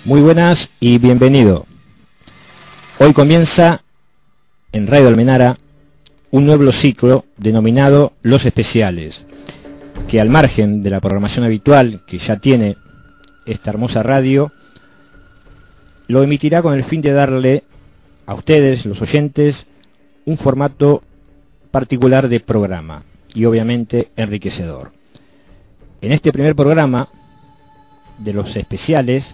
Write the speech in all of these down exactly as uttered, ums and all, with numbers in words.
Muy buenas y bienvenido. Hoy comienza en Radio Almenara un nuevo ciclo denominado Los Especiales, que al margen de la programación habitual que ya tiene esta hermosa radio, lo emitirá con el fin de darle a ustedes, los oyentes, un formato particular de programa y obviamente enriquecedor. En este primer programa de los especiales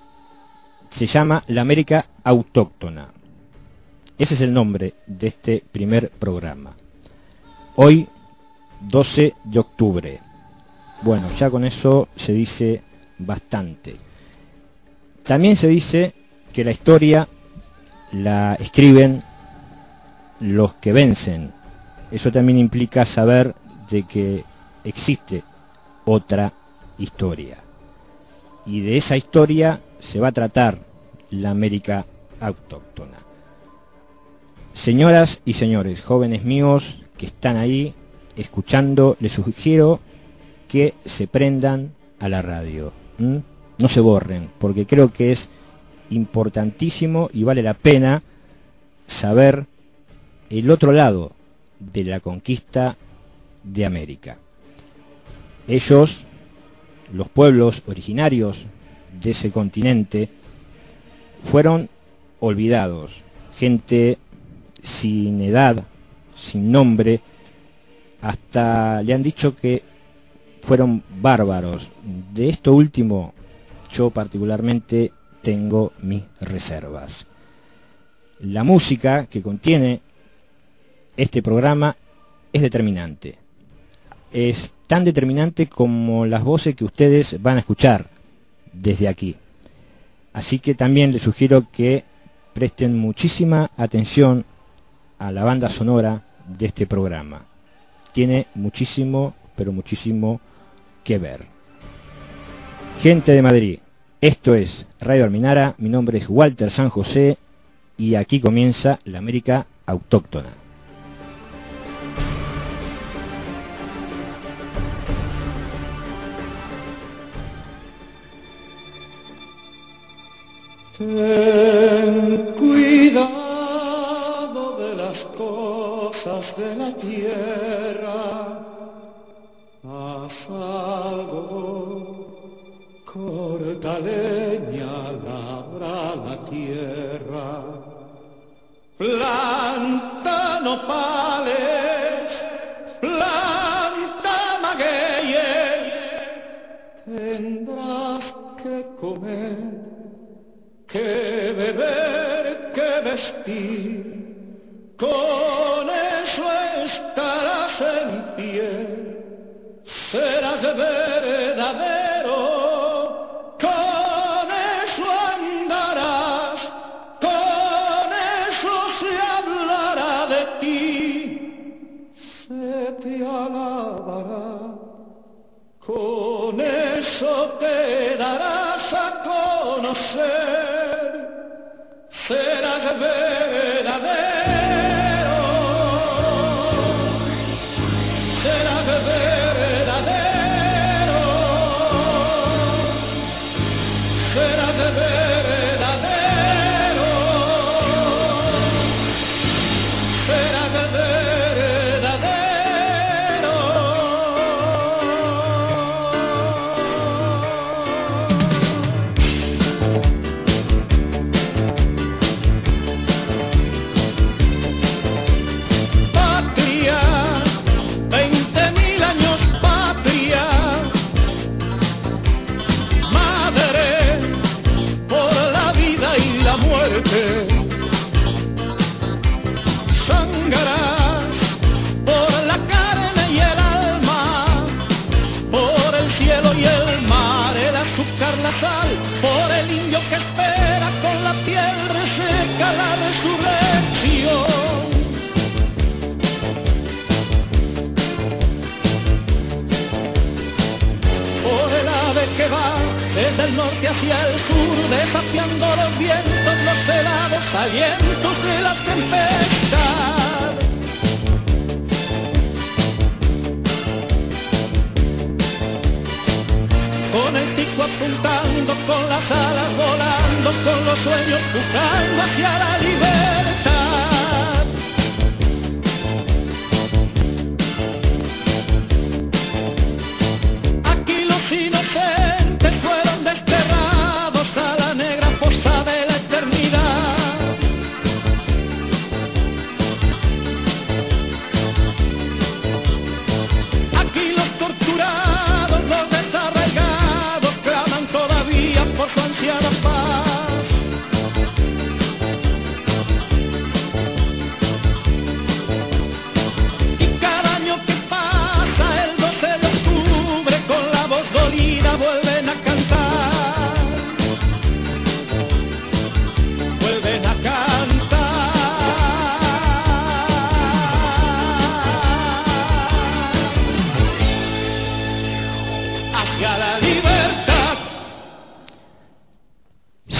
se llama La América Autóctona. Ese es el nombre de este primer programa. Hoy, doce de octubre. Bueno, ya con eso se dice bastante. También se dice que la historia la escriben los que vencen. Eso también implica saber de que existe otra historia. Y de esa historia se va a tratar la América Autóctona. Señoras y señores, jóvenes míos que están ahí escuchando, les sugiero que se prendan a la radio. ¿Mm? No se borren, porque creo que es importantísimo y vale la pena saber el otro lado de la conquista de América. Ellos, los pueblos originarios de ese continente, fueron olvidados, gente sin edad, sin nombre, hasta le han dicho que fueron bárbaros. De esto último, yo particularmente tengo mis reservas. La música que contiene este programa es determinante. Es tan determinante como las voces que ustedes van a escuchar desde aquí. Así que también les sugiero que presten muchísima atención a la banda sonora de este programa. Tiene muchísimo, pero muchísimo que ver. Gente de Madrid, esto es Radio Almenara, mi nombre es Walter San José y aquí comienza la América Autóctona. Ten cuidado de las cosas de la tierra, haz algo, corta leña, labra la tierra, planta nopales, planta magueyes, tendrás que comer, que beber, que vestir, con eso estarás en pie, serás verdadero, con eso andarás, con eso se hablará de ti, se te alabará, con eso te darás a conocer, serás verdadero, serás verdadero, serás verdadero, serás verdadero. Sangrarás por la carne y el alma, por el cielo y el mar, el azúcar, la sal, por el indio que espera con la piel reseca la resurrección. Por el ave que va desde el norte hacia el sur, desafiando los vientos, los helados alientos de la tempestad. Con el pico apuntando, con las alas volando,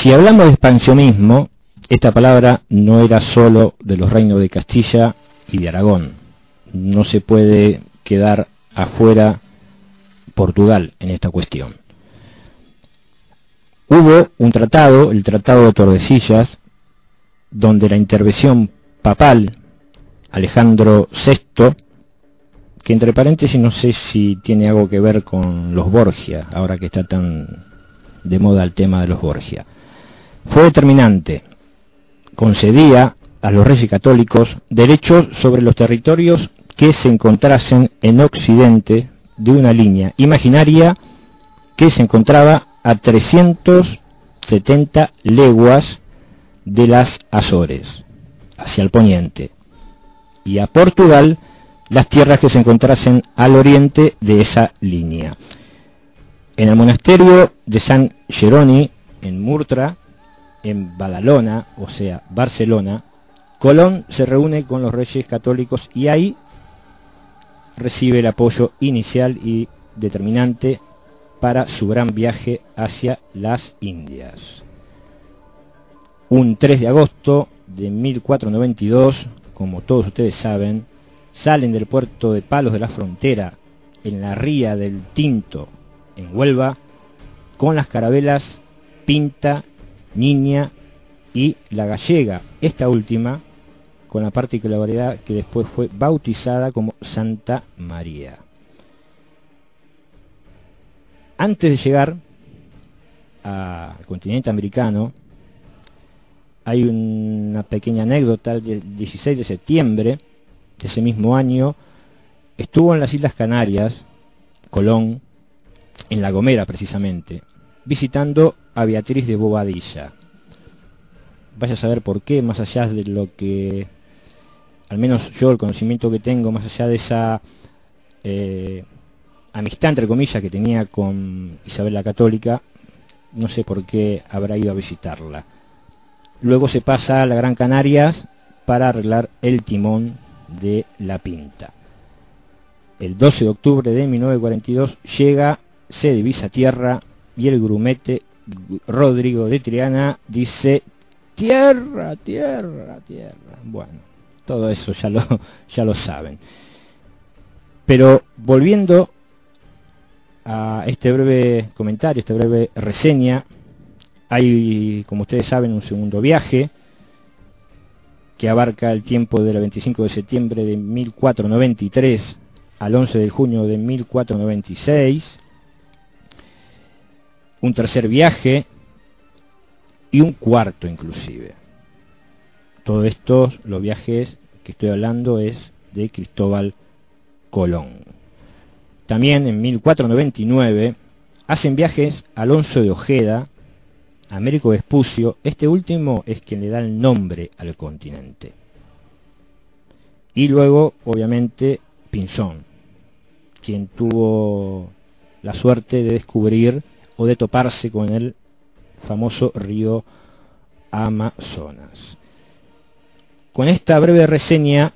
Si hablamos de expansionismo, esta palabra no era solo de los reinos de Castilla y de Aragón. No se puede quedar afuera Portugal en esta cuestión. Hubo un tratado, el Tratado de Tordesillas, donde la intervención papal, Alejandro sexto, que entre paréntesis no sé si tiene algo que ver con los Borgia, ahora que está tan de moda el tema de los Borgia, fue determinante. Concedía a los reyes católicos derechos sobre los territorios que se encontrasen en occidente de una línea imaginaria que se encontraba a trescientas setenta leguas de las Azores, hacia el poniente, y a Portugal las tierras que se encontrasen al oriente de esa línea. En el monasterio de San Jeroni, en Murtra, en Badalona, o sea, Barcelona, Colón se reúne con los reyes católicos y ahí recibe el apoyo inicial y determinante para su gran viaje hacia las Indias. Un tres de agosto de mil cuatrocientos noventa y dos, como todos ustedes saben, salen del puerto de Palos de la Frontera, en la ría del Tinto, en Huelva, con las carabelas Pinta, Niña y La Gallega, esta última con la particularidad que después fue bautizada como Santa María. Antes de llegar al continente americano, hay una pequeña anécdota. Del dieciséis de septiembre de ese mismo año estuvo en las Islas Canarias, Colón, en La Gomera precisamente, visitando a Beatriz de Bobadilla. Vaya a saber por qué, más allá de lo que, al menos yo el conocimiento que tengo, más allá de esa eh, amistad entre comillas que tenía con Isabel la Católica, no sé por qué habrá ido a visitarla. Luego se pasa a la Gran Canarias para arreglar el timón de la Pinta. El doce de octubre de mil novecientos cuarenta y dos llega, se divisa tierra y el grumete Rodrigo de Triana dice: tierra, tierra, tierra. Bueno, todo eso ya lo, ya lo saben. Pero volviendo a este breve comentario, esta breve reseña, hay, como ustedes saben, un segundo viaje que abarca el tiempo del veinticinco de septiembre de mil cuatrocientos noventa y tres al once de junio de mil cuatrocientos noventa y seis, un tercer viaje y un cuarto inclusive. Todos estos, los viajes que estoy hablando, es de Cristóbal Colón. También en mil cuatrocientos noventa y nueve hacen viajes Alonso de Ojeda, Américo Vespucio. Este último es quien le da el nombre al continente. Y luego, obviamente, Pinzón, quien tuvo la suerte de descubrir o de toparse con el famoso río Amazonas. Con esta breve reseña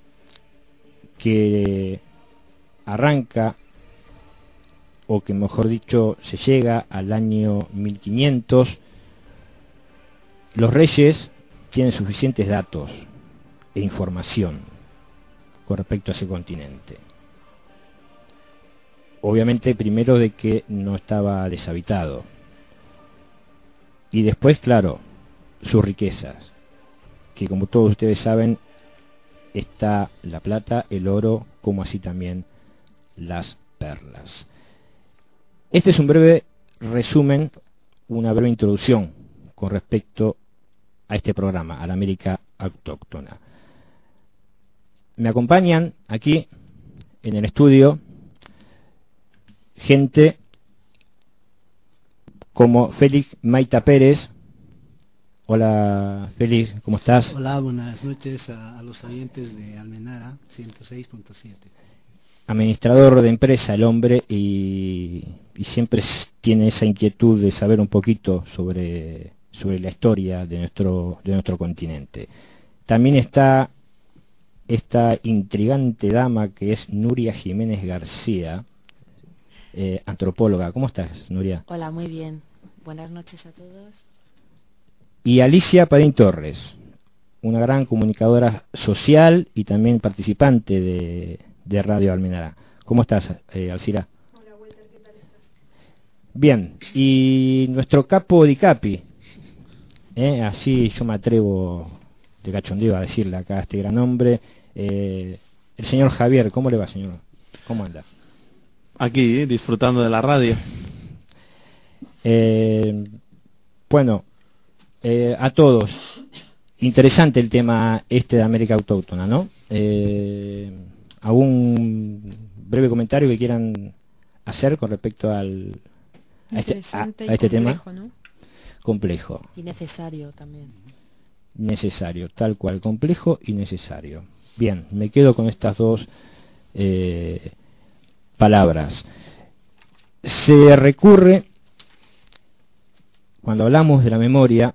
que arranca, o que mejor dicho se llega al año mil quinientos, los reyes tienen suficientes datos e información con respecto a ese continente. Obviamente, primero, de que no estaba deshabitado, y después, claro, sus riquezas, que como todos ustedes saben está la plata, el oro, como así también las perlas. Este es un breve resumen, una breve introducción con respecto a este programa, a la América autóctona. Me acompañan aquí en el estudio gente como Félix Maita Pérez. Hola Félix, ¿cómo estás? Hola, buenas noches a, a los oyentes de Almenara ciento seis punto siete. Administrador de empresa, el hombre, y, y siempre tiene esa inquietud de saber un poquito sobre, sobre la historia de nuestro, de nuestro continente. También está esta intrigante dama que es Nuria Jiménez García, eh, antropóloga. ¿Cómo estás, Nuria? Hola, muy bien. Buenas noches a todos. y Alicia Padín Torres, una gran comunicadora social y también participante de, de Radio Almenara. ¿Cómo estás, eh, Alcira? Hola, Walter, ¿qué tal estás? Bien, y nuestro capo di capi, eh, así yo me atrevo de cachondeo a decirle acá a este gran hombre, eh, el señor Javier. ¿Cómo le va, señor? ¿Cómo anda? Aquí, disfrutando de la radio. Eh, bueno, eh, a todos, interesante el tema este de América Autóctona, ¿no? Eh, ¿Algún breve comentario que quieran hacer con respecto al a este, a, a este tema? ¿No? Complejo. Y necesario también. Necesario, tal cual, complejo y necesario. Bien, me quedo con estas dos eh, palabras. Se recurre, cuando hablamos de la memoria,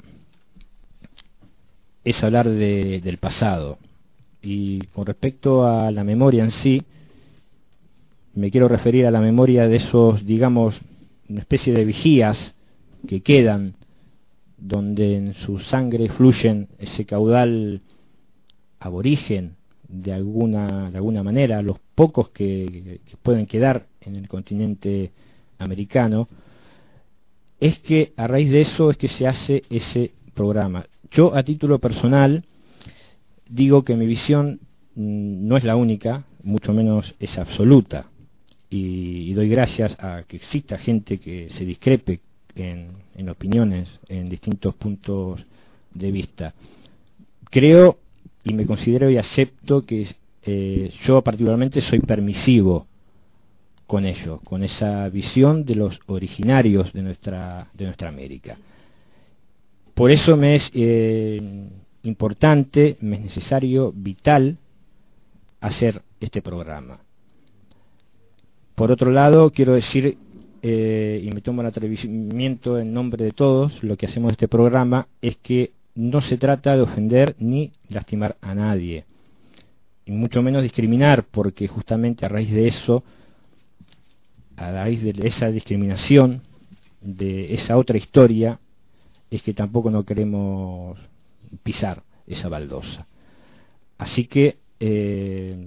es hablar de, del pasado. Y con respecto a la memoria en sí, me quiero referir a la memoria de esos, digamos, una especie de vigías que quedan, donde en su sangre fluyen ese caudal aborigen, de alguna, de alguna manera, los pocos que, que pueden quedar en el continente americano. Es que a raíz de eso es que se hace ese programa. Yo, a título personal, digo que mi visión mmm, no es la única, mucho menos es absoluta, y, y doy gracias a que exista gente que se discrepe en, en opiniones, en distintos puntos de vista. Creo y me considero y acepto que eh, yo particularmente soy permisivo con ello, con esa visión de los originarios de nuestra de nuestra América. Por eso me es eh, importante, me es necesario, vital, hacer este programa. Por otro lado, quiero decir, eh, y me tomo el atrevimiento en nombre de todos, lo que hacemos en este programa es que no se trata de ofender ni lastimar a nadie, y mucho menos discriminar, porque justamente a raíz de eso, a raíz de esa discriminación, de esa otra historia, es que tampoco no queremos pisar esa baldosa. Así que eh,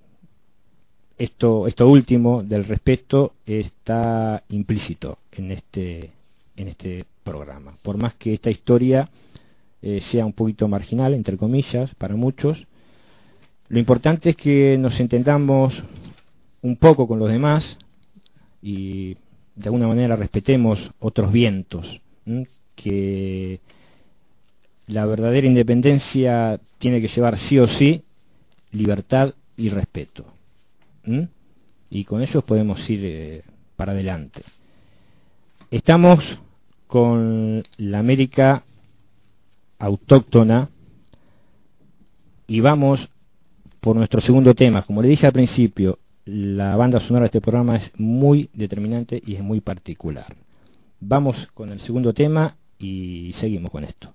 esto, esto último del respeto está implícito en este, en este programa. Por más que esta historia eh, sea un poquito marginal, entre comillas, para muchos, lo importante es que nos entendamos un poco con los demás y de alguna manera respetemos otros vientos, ¿m? Que la verdadera independencia tiene que llevar sí o sí libertad y respeto, ¿m? Y con ellos podemos ir eh, para adelante. Estamos con la América autóctona y vamos por nuestro segundo tema. Como le dije al principio, la banda sonora de este programa es muy determinante y es muy particular. Vamos con el segundo tema y seguimos con esto.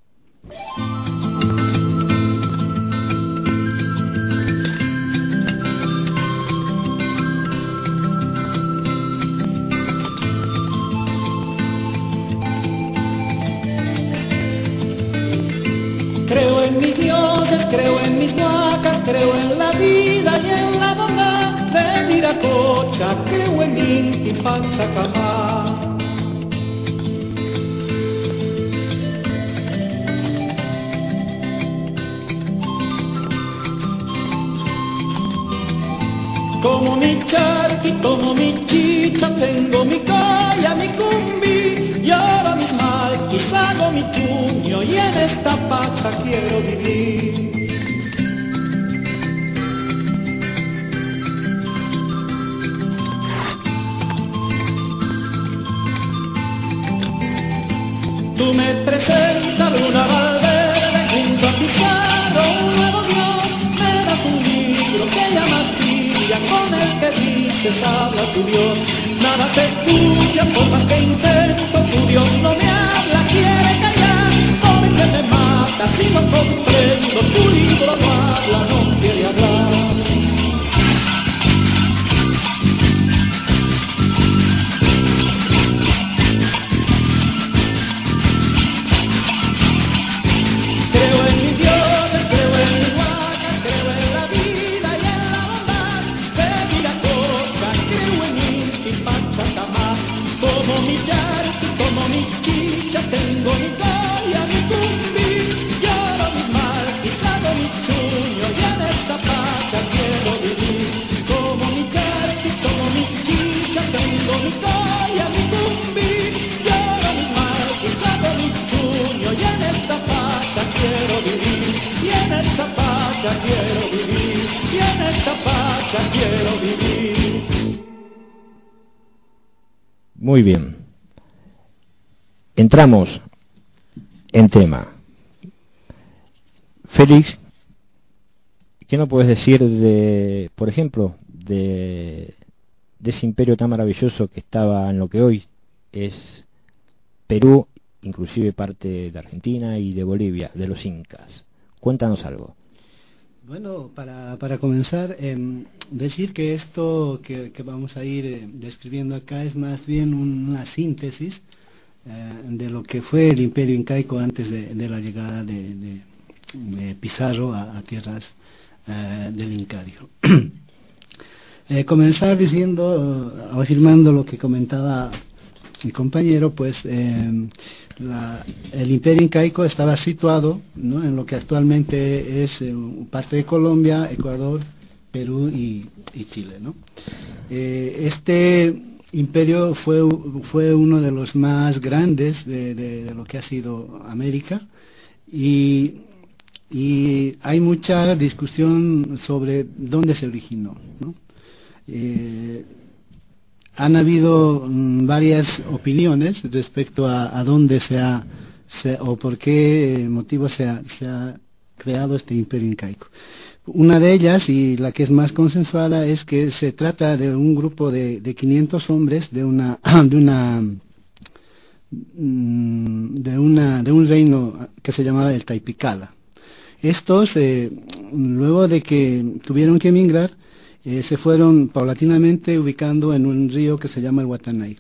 Creo en mis dioses, creo en mis huacas, creo en la vida y en la bondad de Viracocha, creo en mí y Panzacamá. Como mi charqui, como mi chicha, tengo mi calla, mi cumbi, y ahora mis malquis, hago mi chuño, y en esta pacha quiero vivir. Tú me presentas Luna Valverde, junto a Pizarro, un nuevo Dios, me das un libro que llamas Biblia, con el que dices habla tu Dios. Nada te escucha, por más que intento, tu Dios no me habla, quiere callar, porque me mata, si no comprendo, tu libro no habla, no quiere hablar. Muy bien. Entramos en tema. Félix, ¿qué nos puedes decir de, por ejemplo, de, de ese imperio tan maravilloso que estaba en lo que hoy es Perú, inclusive parte de Argentina y de Bolivia, de los incas? Cuéntanos algo. Bueno, para, para comenzar, eh, decir que esto que, que vamos a ir eh, describiendo acá es más bien un, una síntesis eh, de lo que fue el imperio incaico antes de, de la llegada de, de, de Pizarro a, a tierras eh, del Incario. eh, comenzar diciendo, o afirmando lo que comentaba mi compañero, pues eh, la, el imperio incaico estaba situado, ¿no?, en lo que actualmente es eh, parte de Colombia, Ecuador, Perú y, y Chile, ¿no? Eh, este imperio fue, fue uno de los más grandes de, de, de lo que ha sido América, y, y hay mucha discusión sobre dónde se originó, ¿no? Eh, Han habido mm, varias opiniones respecto a, a dónde se ha, se, o por qué motivo se ha, se ha creado este imperio incaico. Una de ellas, y la que es más consensuada, es que se trata de un grupo de, de quinientos hombres de una de una de una de un reino que se llamaba el Taipicala. Estos, eh, luego de que tuvieron que emigrar, Eh, se fueron paulatinamente ubicando en un río que se llama el Guatanay.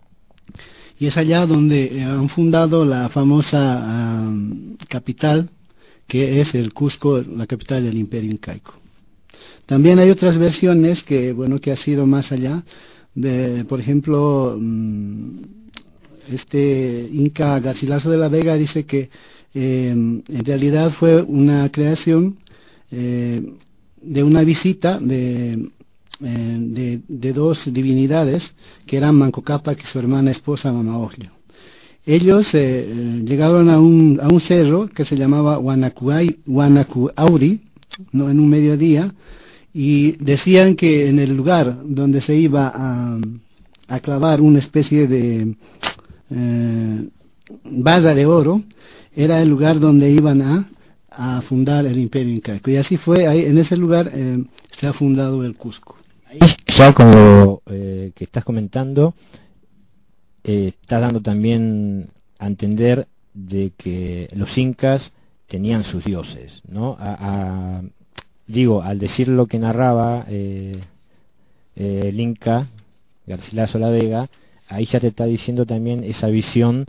Y es allá donde eh, han fundado la famosa um, capital, que es el Cusco, la capital del imperio incaico. También hay otras versiones que, bueno, que ha sido más allá. De, por ejemplo, um, este Inca Garcilaso de la Vega dice que eh, en realidad fue una creación eh, de una visita de, eh, de, de dos divinidades que eran Manco Cápac y su hermana esposa Mamaoglio. Ellos eh, llegaron a un, a un cerro que se llamaba Huanacuauri, ¿no?, en un mediodía, y decían que en el lugar donde se iba a, a clavar una especie de eh, valla de oro era el lugar donde iban a a fundar el imperio incaico, y así fue. Ahí en ese lugar eh, se ha fundado el Cusco. Ya con lo eh, que estás comentando, eh, estás dando también a entender de que los incas tenían sus dioses, ¿no? A, a, digo, al decir lo que narraba eh, eh, el Inca Garcilaso la Vega, ahí ya te está diciendo también esa visión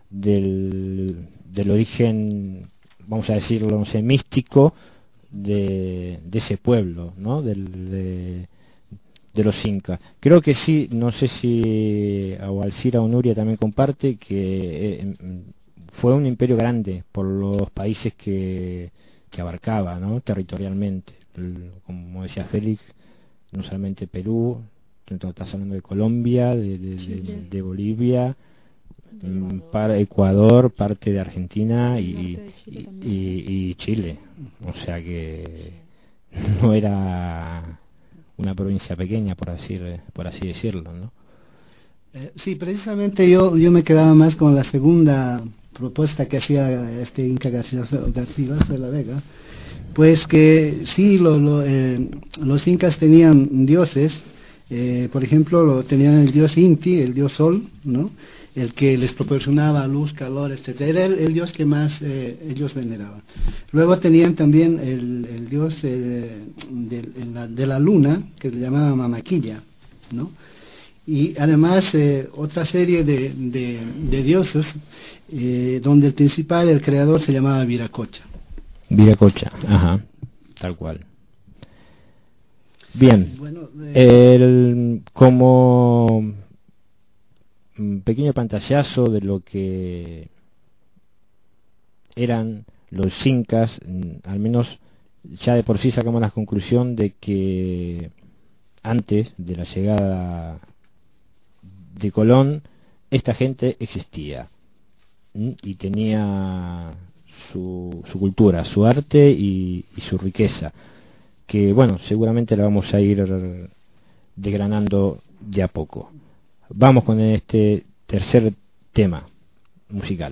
del, del origen, vamos a decirlo, no sé, místico de, de ese pueblo, ¿no? Del, de, de los incas. Creo que sí, no sé si o Alcira o Nuria también comparte que eh, fue un imperio grande por los países que, que abarcaba, ¿no?, territorialmente. El, como decía Félix, no solamente Perú, estás hablando de Colombia, de, de, de, de Bolivia, Ecuador. Para Ecuador, parte de Argentina y, y, y, y Chile. O sea que no era una provincia pequeña, por así, por así decirlo, ¿no? Eh, sí, precisamente yo, yo me quedaba más con la segunda propuesta que hacía este Inca Garcilaso, Garcilaso de la Vega, pues que sí, lo, lo, eh, los incas tenían dioses, eh, por ejemplo, lo, tenían el dios Inti, el dios Sol, ¿no?, el que les proporcionaba luz, calor, etcétera. Era el, el dios que más eh, ellos veneraban. Luego tenían también el, el dios eh, de, de, la, de la luna, que se llamaba Mamaquilla, ¿no? Y además eh, otra serie de, de, de dioses, eh, donde el principal, el creador, se llamaba Viracocha. Viracocha, ajá, tal cual. Bien, bueno, eh, el, como un pequeño pantallazo de lo que eran los incas, al menos ya de por sí sacamos la conclusión de que antes de la llegada de Colón esta gente existía y tenía su, su cultura, su arte y, y su riqueza, que bueno, seguramente la vamos a ir desgranando de a poco. Vamos con este tercer tema musical.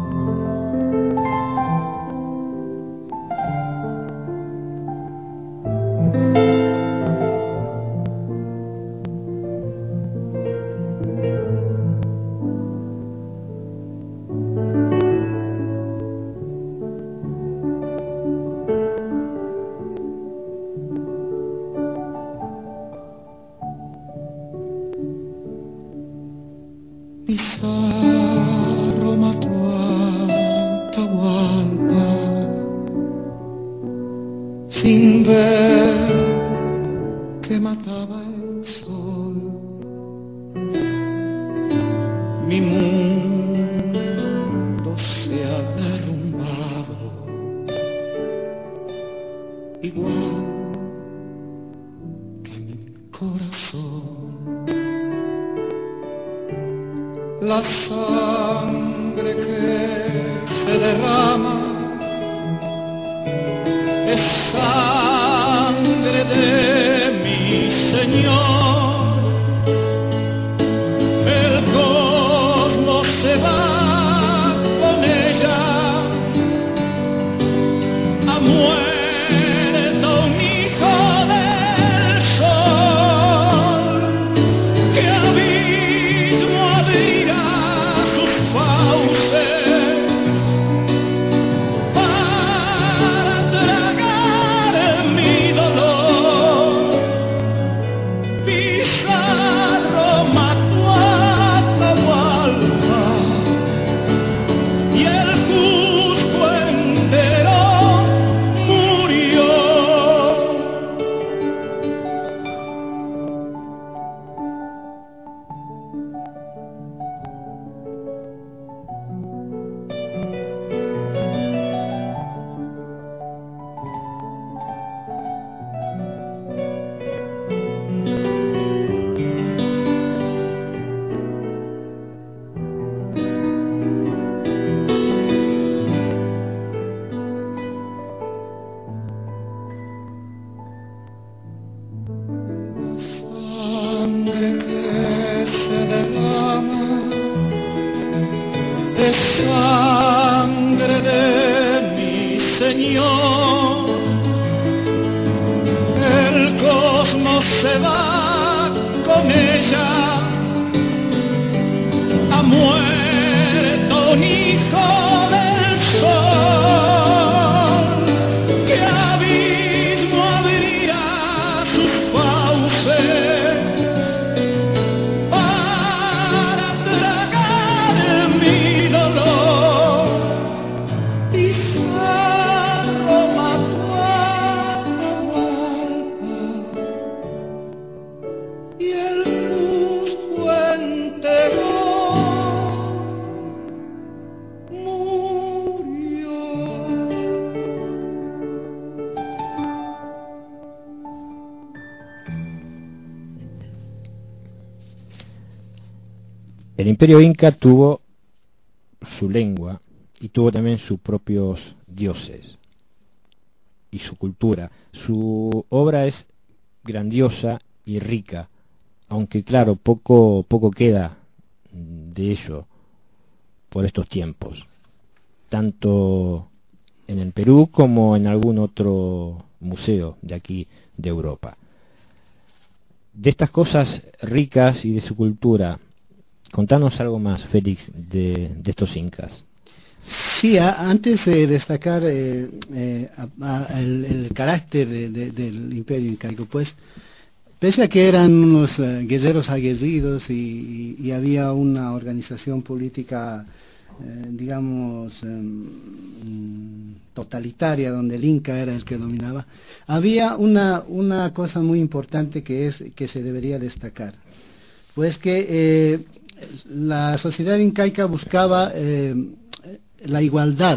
Pizarro mató a Atahualpa sin ver que mataba el sol. Mi mundo se ha derrumbado igual que mi corazón. La sangre que se derrama es sangre de mi Señor. El cosmos se va con ella, ha muerto un hijo del sol. ¡Qué abismo abrirá sus fauces para tragar mi dolor! Pizarro mató a Atahualpa y el Cusco entero murió. Sangre que se derrama es sangre de mi Señor. El cosmos se va con ella, ha muerto un hijo del sol. ¡Qué abismo abrirá sus fauces para tragar mi dolor! Pizarro mató a Atahualpa y el Cusco entero murió. El Imperio Inca tuvo su lengua y tuvo también sus propios dioses y su cultura. Su obra es grandiosa y rica, aunque claro, poco, poco queda de ello por estos tiempos, tanto en el Perú como en algún otro museo de aquí de Europa. De estas cosas ricas y de su cultura, contanos algo más, Félix, de, de estos incas. Sí, a- antes de destacar eh, eh, a- a- el, el carácter de- de- del imperio incaico, pues, pese a que eran unos eh, guerreros aguerridos y, y había una organización política, eh, digamos, em, totalitaria, donde el Inca era el que dominaba, había una, una cosa muy importante que es que se debería destacar, pues que eh, la sociedad incaica buscaba eh, la igualdad,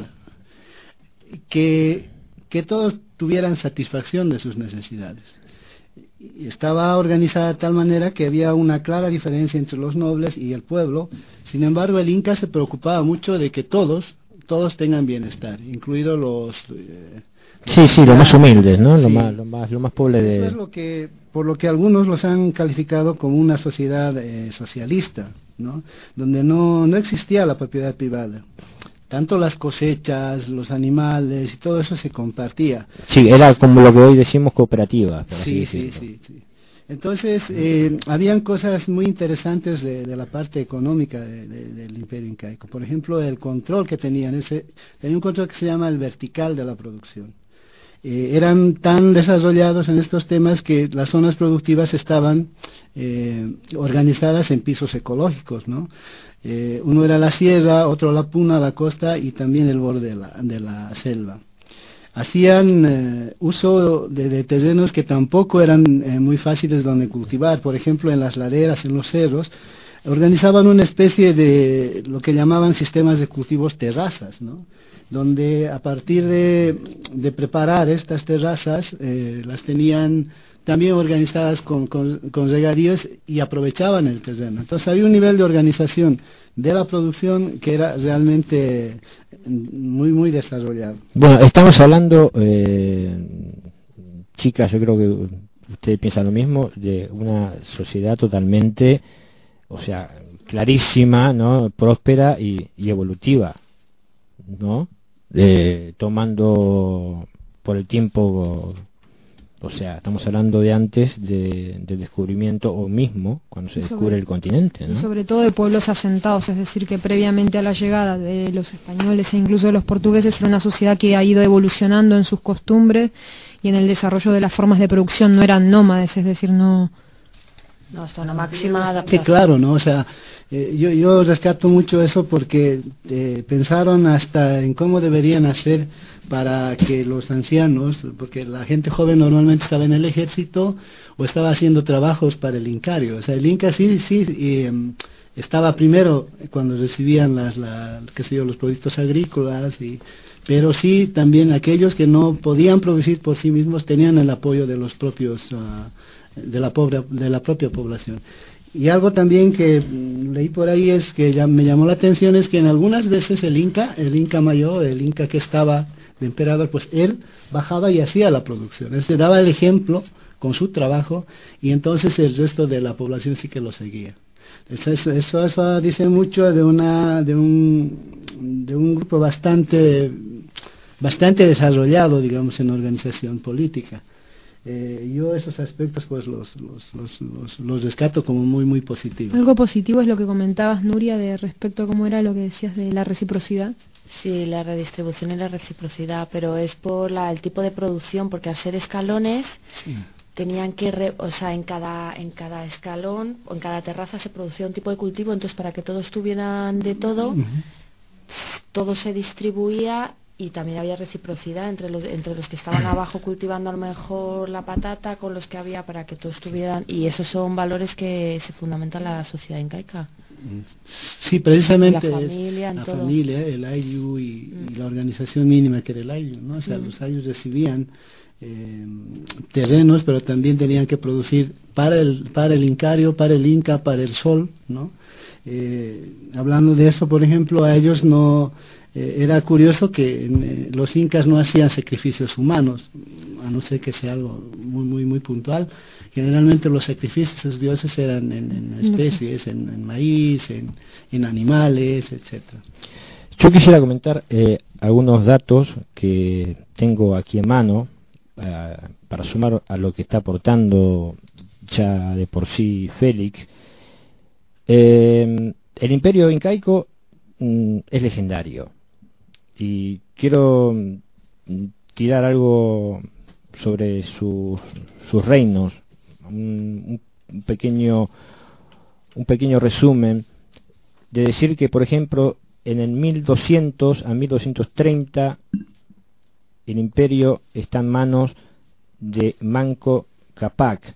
que, que todos tuvieran satisfacción de sus necesidades. Y estaba organizada de tal manera que había una clara diferencia entre los nobles y el pueblo. Sin embargo, el Inca se preocupaba mucho de que todos todos tengan bienestar, incluidos los... Eh, sí, sí, los más humildes, ¿no? Sí. Lo más, lo más, lo más pobre de... Eso es lo que, por lo que algunos los han calificado como una sociedad eh, socialista, ¿no? Donde no, no existía la propiedad privada. Tanto las cosechas, los animales y todo eso se compartía. Sí, era como lo que hoy decimos cooperativa. por así Sí, sí, decirlo. sí, sí. Entonces, eh, habían cosas muy interesantes de, de la parte económica de, de, del Imperio Incaico. Por ejemplo, el control que tenían, ese, tenía un control que se llama el vertical de la producción. Eh, eran tan desarrollados en estos temas que las zonas productivas estaban eh, organizadas en pisos ecológicos, ¿no? Eh, uno era la sierra, otro la puna, la costa y también el borde de la, de la selva. Hacían eh, uso de, de terrenos que tampoco eran eh, muy fáciles donde cultivar. Por ejemplo, en las laderas, en los cerros, organizaban una especie de lo que llamaban sistemas de cultivos terrazas, ¿no? Donde a partir de, de preparar estas terrazas, eh, las tenían también organizadas con, con, con regadíos y aprovechaban el terreno. Entonces había un nivel de organización de la producción que era realmente muy, muy desarrollado. Bueno, estamos hablando, eh, chicas, yo creo que ustedes piensan lo mismo, de una sociedad totalmente, o sea, clarísima, ¿no? Próspera y, y evolutiva, ¿no? Eh, tomando por el tiempo, o sea, estamos hablando de antes de, del descubrimiento o mismo cuando se Y sobre- descubre el continente, ¿no? Y sobre todo de pueblos asentados, es decir, que previamente a la llegada de los españoles e incluso de los portugueses era una sociedad que ha ido evolucionando en sus costumbres y en el desarrollo de las formas de producción. No eran nómades, es decir, no... No, hasta una máxima Sí, adaptación. claro, ¿no? O sea, eh, yo, yo rescato mucho eso porque eh, pensaron hasta en cómo deberían hacer para que los ancianos, porque la gente joven normalmente estaba en el ejército o estaba haciendo trabajos para el Incario. O sea, el Inca sí, sí, eh, estaba primero cuando recibían las, la, qué sé yo, los productos agrícolas, y, pero sí también aquellos que no podían producir por sí mismos tenían el apoyo de los propios... Uh, de la pobre, de la propia población. Y algo también que mm, leí por ahí es que ya me llamó la atención es que en algunas veces el Inca, el Inca mayor, el Inca que estaba de emperador, pues él bajaba y hacía la producción, él se daba el ejemplo con su trabajo y entonces el resto de la población sí que lo seguía. Eso, eso, eso, eso dice mucho de una de un de un grupo bastante bastante desarrollado, digamos, en organización política. Eh, yo esos aspectos pues los, los, los, los, los rescato como muy muy positivos. Algo positivo es lo que comentabas, Nuria, de respecto a cómo era lo que decías de la reciprocidad. Sí, la redistribución y la reciprocidad, pero es por la, el tipo de producción, porque al ser escalones Sí. tenían que, re, o sea, en cada, en cada escalón o en cada terraza se producía un tipo de cultivo, entonces para que todos tuvieran de todo, Uh-huh. todo se distribuía y también había reciprocidad entre los, entre los que estaban abajo cultivando a lo mejor la patata con los que había para que todos tuvieran, y esos son valores que se fundamentan en la sociedad incaica. Sí, precisamente La es familia, en la todo. familia, el ayllu y, Mm. y la organización mínima que era el ayllu, ¿no? O sea, Mm. los aylus recibían eh, terrenos, pero también tenían que producir para el para el incario, para el inca, para el sol, ¿no? Eh, hablando de eso, por ejemplo, a ellos no eh, era curioso que eh, los incas no hacían sacrificios humanos, a no ser que sea algo muy muy muy puntual. Generalmente los sacrificios de los dioses eran en, en especies, en, en maíz, en, en animales, etcétera. Yo quisiera comentar eh, algunos datos que tengo aquí en mano eh, para sumar a lo que está aportando ya de por sí Félix. Eh, el imperio incaico mm, es legendario y quiero mm, tirar algo sobre sus, sus reinos, un, un pequeño un pequeño resumen de decir que, por ejemplo, en el mil doscientos a mil doscientos treinta el imperio está en manos de Manco Cápac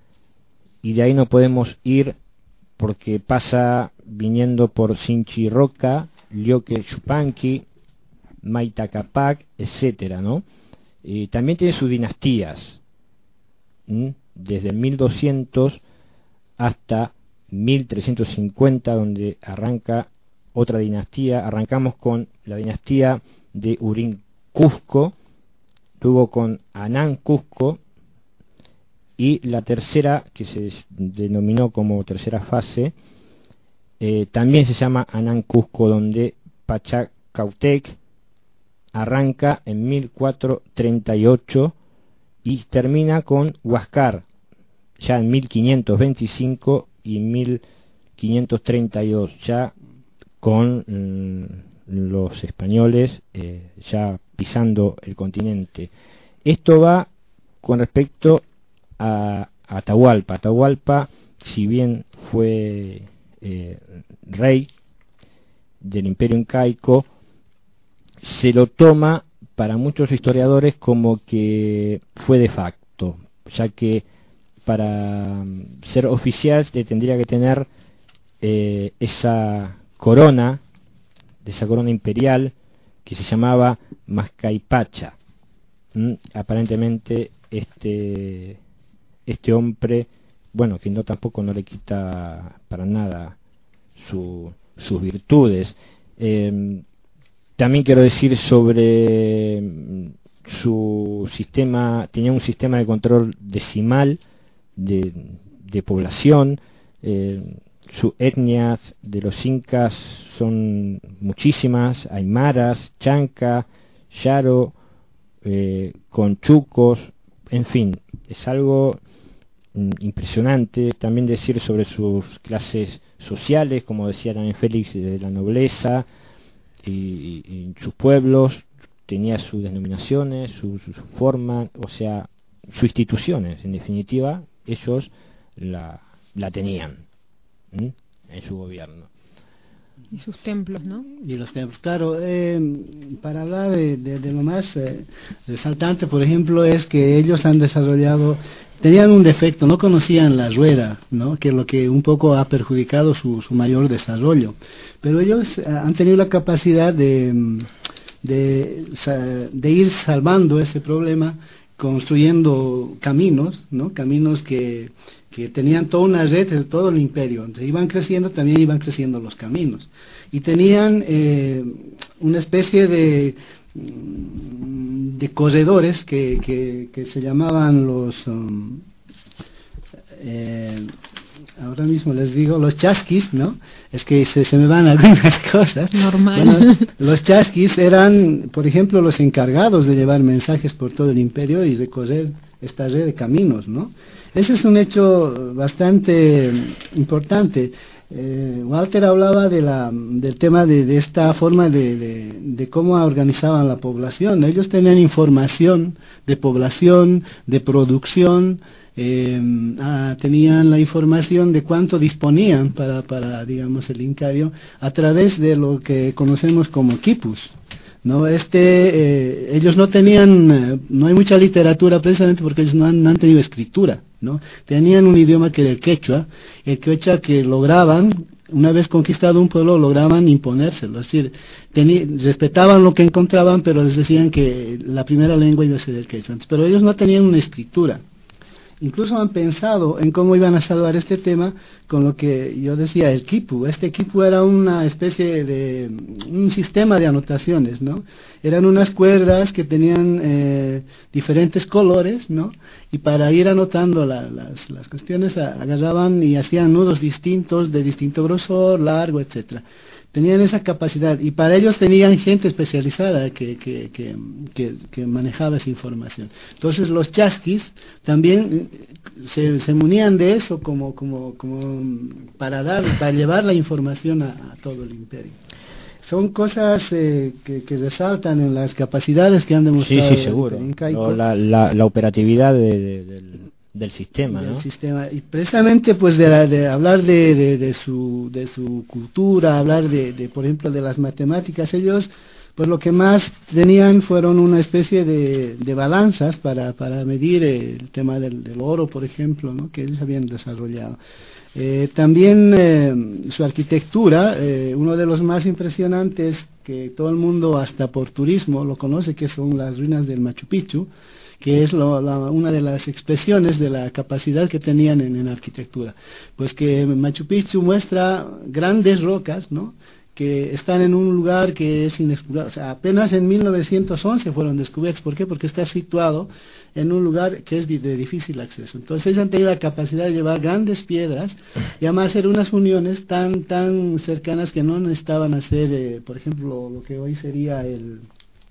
y de ahí no podemos ir porque pasa viniendo por Sinchi-Roca, Lioque Chupanqui, Maita Cápac, etcétera, ¿no? Y también tiene sus dinastías, ¿m? Desde el mil doscientos hasta mil trescientos cincuenta, donde arranca otra dinastía. Arrancamos con la dinastía de Urín Cusco, luego con Anán Cusco, y la tercera, que se denominó como tercera fase, eh, también se llama Anán Cusco, donde Pachacautec arranca en mil cuatrocientos treinta y ocho y termina con Huáscar, ya en mil quinientos veinticinco y mil quinientos treinta y dos, ya con mmm, los españoles eh, ya pisando el continente. Esto va con respecto a Atahualpa. Atahualpa, si bien fue eh, rey del Imperio Incaico, se lo toma para muchos historiadores como que fue de facto, ya que para ser oficial le tendría que tener eh, esa corona, de esa corona imperial que se llamaba Mascaipacha. ¿Mm? Aparentemente este este hombre, bueno, que no tampoco no le quita para nada su, sus virtudes. Eh, también quiero decir sobre su sistema, tenía un sistema de control decimal de, de población. Eh, sus etnias de los incas son muchísimas: aymaras, chanca, yaro, eh, conchucos, en fin, es algo impresionante. También decir sobre sus clases sociales, como decía también Félix, de la nobleza y, y, y sus pueblos, tenía sus denominaciones, su, su, su forma, o sea, sus instituciones, en definitiva, ellos la, la tenían ¿m? en su gobierno. Y sus templos, ¿no? Y los templos, claro. Eh, para hablar de, de, de lo más eh, resaltante, por ejemplo, es que ellos han desarrollado, tenían un defecto, no conocían la rueda, ¿no? Que es lo que un poco ha perjudicado su, su mayor desarrollo. Pero ellos eh, han tenido la capacidad de, de, de ir salvando ese problema, construyendo caminos, ¿no? Caminos que, que tenían toda una red de todo el imperio. Entonces iban creciendo, también iban creciendo los caminos. Y tenían eh, una especie de, de corredores que, que, que se llamaban los... Um, eh, ahora mismo les digo, los chasquis, ¿no? Es que se, se me van algunas cosas. Normal. Bueno, los chasquis eran, por ejemplo, los encargados de llevar mensajes por todo el imperio y recorrer esta red de caminos, ¿no? Ese es un hecho bastante importante. Eh, Walter hablaba de la, del tema de, de esta forma de, de, de cómo organizaban la población. Ellos tenían información de población, de producción, eh, ah, tenían la información de cuánto disponían para, para digamos, el Incario a través de lo que conocemos como quipus. No, este, eh, ellos no tenían, eh, no hay mucha literatura precisamente porque ellos no han, no han tenido escritura, ¿no? Tenían un idioma que era el quechua, el quechua que lograban, una vez conquistado un pueblo, lograban imponérselo, es decir, tení, respetaban lo que encontraban, pero les decían que la primera lengua iba a ser el quechua. Entonces, pero ellos no tenían una escritura. Incluso han pensado en cómo iban a salvar este tema con lo que yo decía, el quipu. Este quipu era una especie de, un sistema de anotaciones, ¿no? Eran unas cuerdas que tenían eh, diferentes colores, ¿no? Y para ir anotando la, las, las cuestiones agarraban y hacían nudos distintos, de distinto grosor, largo, etcétera. Tenían esa capacidad y para ellos tenían gente especializada que, que, que, que, que manejaba esa información. Entonces los chasquis también se, se munían de eso como, como, como para dar, para llevar la información a, a todo el imperio. Son cosas eh, que, que resaltan en las capacidades que han demostrado. Sí, sí, seguro. El incaico. La, la, la operatividad de, de, del, del sistema, del ¿no? sistema. Y precisamente pues de, la, de hablar de, de, de su de su cultura, hablar de, de por ejemplo de las matemáticas, ellos pues lo que más tenían fueron una especie de, de balanzas para, para medir el tema del, del oro, por ejemplo, ¿no? Que ellos habían desarrollado. Eh, también eh, su arquitectura, eh, uno de los más impresionantes que todo el mundo hasta por turismo lo conoce, que son las ruinas del Machu Picchu, que es lo, la, una de las expresiones de la capacidad que tenían en, en arquitectura. Pues que Machu Picchu muestra grandes rocas, ¿no? que están en un lugar que es inexplorado. O sea, apenas en mil novecientos once fueron descubiertos. ¿Por qué? Porque está situado en un lugar que es de, de difícil acceso. Entonces ellos han tenido la capacidad de llevar grandes piedras y además hacer unas uniones tan tan cercanas que no necesitaban hacer, eh, por ejemplo, lo que hoy sería el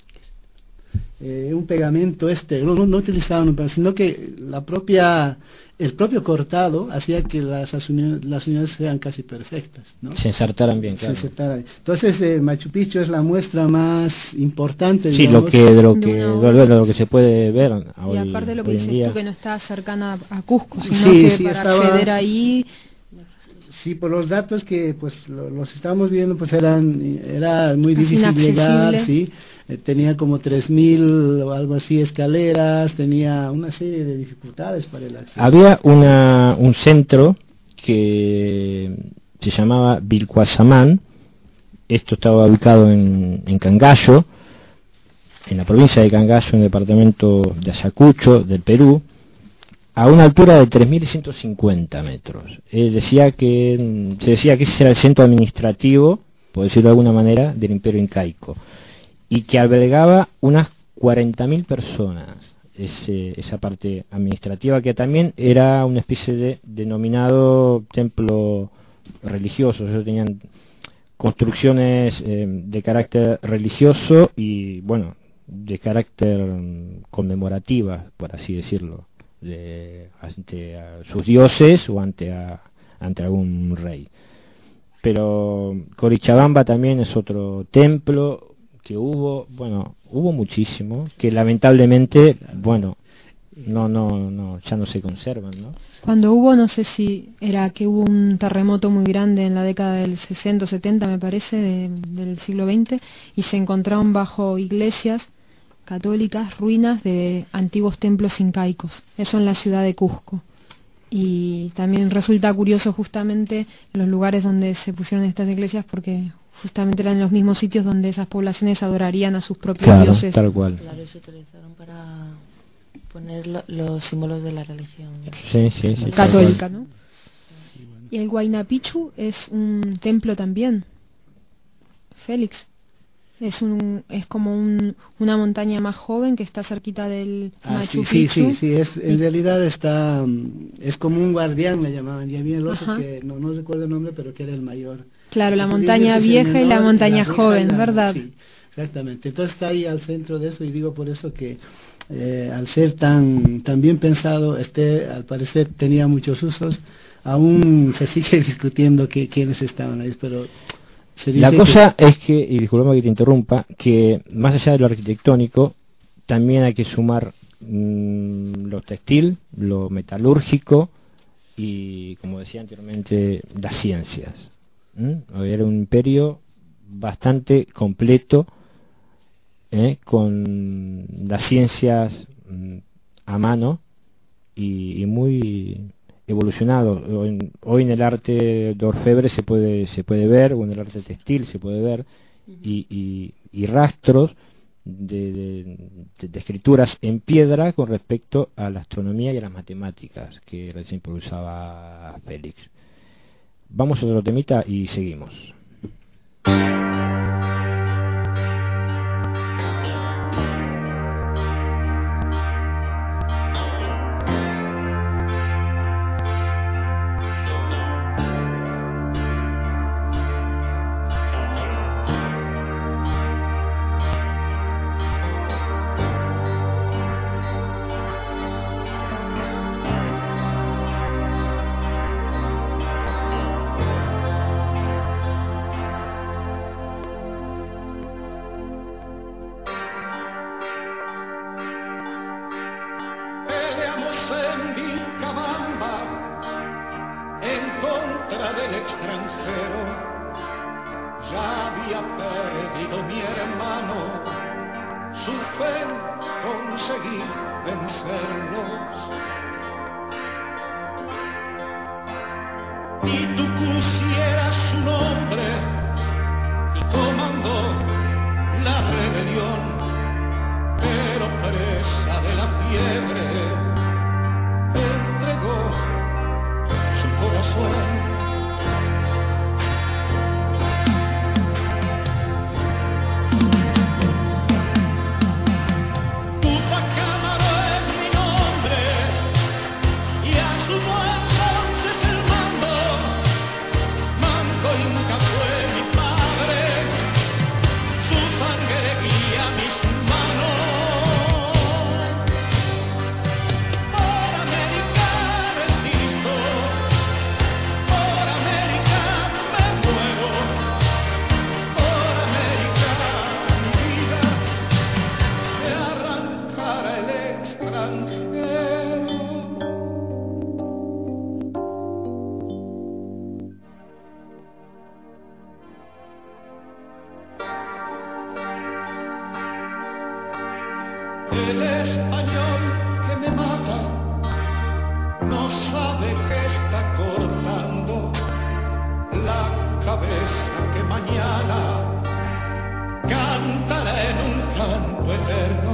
eh, un pegamento este, no, no utilizaban un pegamento, sino que la propia el propio cortado hacía que las uniones, las uniones sean casi perfectas, ¿no? Se ensartaran bien, claro. Se ensartaran. Entonces, eh, Machu Picchu es la muestra más importante. Sí, digamos, lo que, de lo que, de lo, lo que se puede ver y hoy, aparte de lo que hoy en dices día. tú, que no está cercana a Cusco, Sí, sino que sí, para estaba- acceder ahí... Sí, por los datos que pues lo- los estábamos viendo, pues eran era muy Casi difícil llegar, inaccesible. sí. Eh, tenía como tres mil o algo así escaleras, tenía una serie de dificultades para el acceso. Había una, un centro que se llamaba Vilcuazamán. Esto estaba ubicado en, en Cangallo, en la provincia de Cangallo, en el departamento de Ayacucho, del Perú, a una altura de tres mil ciento cincuenta metros. Él decía que, se decía que ese era el centro administrativo, por decirlo de alguna manera, del Imperio Incaico, y que albergaba unas cuarenta mil personas, ese, esa parte administrativa, que también era una especie de denominado templo religioso. Ellos tenían construcciones eh, de carácter religioso y, bueno, de carácter mm, conmemorativa, por así decirlo, de, ante a sus dioses o ante, a, ante algún rey. Pero Corichagamba también es otro templo que hubo, bueno, hubo muchísimo, que lamentablemente, bueno, no, no, no, ya no se conservan, ¿no? Cuando hubo, no sé si era que hubo un terremoto muy grande en la década del sesenta o setenta, me parece, de- del siglo veinte, y se encontraron bajo iglesias católicas ruinas de antiguos templos incaicos, eso en la ciudad de Cusco. Y también resulta curioso justamente los lugares donde se pusieron estas iglesias, porque justamente eran los mismos sitios donde esas poblaciones adorarían a sus propios Claro, dioses. tal cual. Claro, se utilizaron para poner lo- los símbolos de la religión Sí, sí, sí, tal católica, cual. ¿no? Y el Huayna Picchu es un templo también, Félix. Es un es como un, una montaña más joven que está cerquita del Ah, Machu sí, sí, Picchu. sí, sí, es, en Y- realidad está, mm, es como un guardián, le llamaban, y había el otro Ajá. que no, no recuerdo el nombre, pero que era el mayor. Claro, la Entonces, montaña ese es el vieja y la menor, montaña vieja y joven, la- ¿verdad? Sí, exactamente. Entonces está ahí al centro de eso, y digo por eso que eh, al ser tan, tan bien pensado, este, al parecer tenía muchos usos. Aún se sigue discutiendo que, quiénes estaban ahí, pero se dice La que- cosa es que, y disculpame que te interrumpa, que más allá de lo arquitectónico, también hay que sumar mm, lo textil, lo metalúrgico y, como decía anteriormente, las ciencias. ¿Mm? Era un imperio bastante completo, ¿eh? Con las ciencias mm, a mano y, y muy evolucionado. Hoy, hoy en el arte de orfebre se puede se puede ver, o en el arte textil se puede ver, y, y, y rastros de, de, de- de escrituras en piedra con respecto a la astronomía y a las matemáticas que recién impulsaba Félix. Vamos a otro temita y seguimos. Peleamos en Vilcabamba en contra del extranjero. Ya había perdido mi hermano su fe en conseguir vencerlos. Y tú pusieras su nombre y comandó la rebelión, pero presa de la fiebre entregó su corazón. El español que me mata no sabe que está cortando la cabeza que mañana cantará en un canto eterno.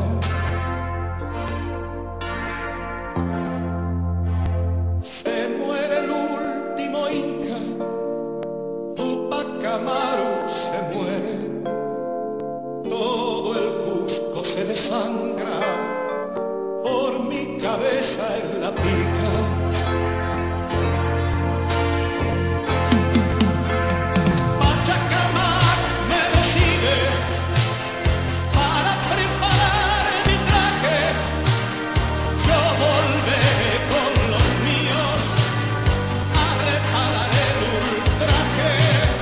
Se muere el último inca, Tupac Amaru se muere, todo el Cusco se desangra, por mi cabeza en la pica. Pachacamac me recibe para preparar mi traje, yo volveré con los míos a reparar el ultraje.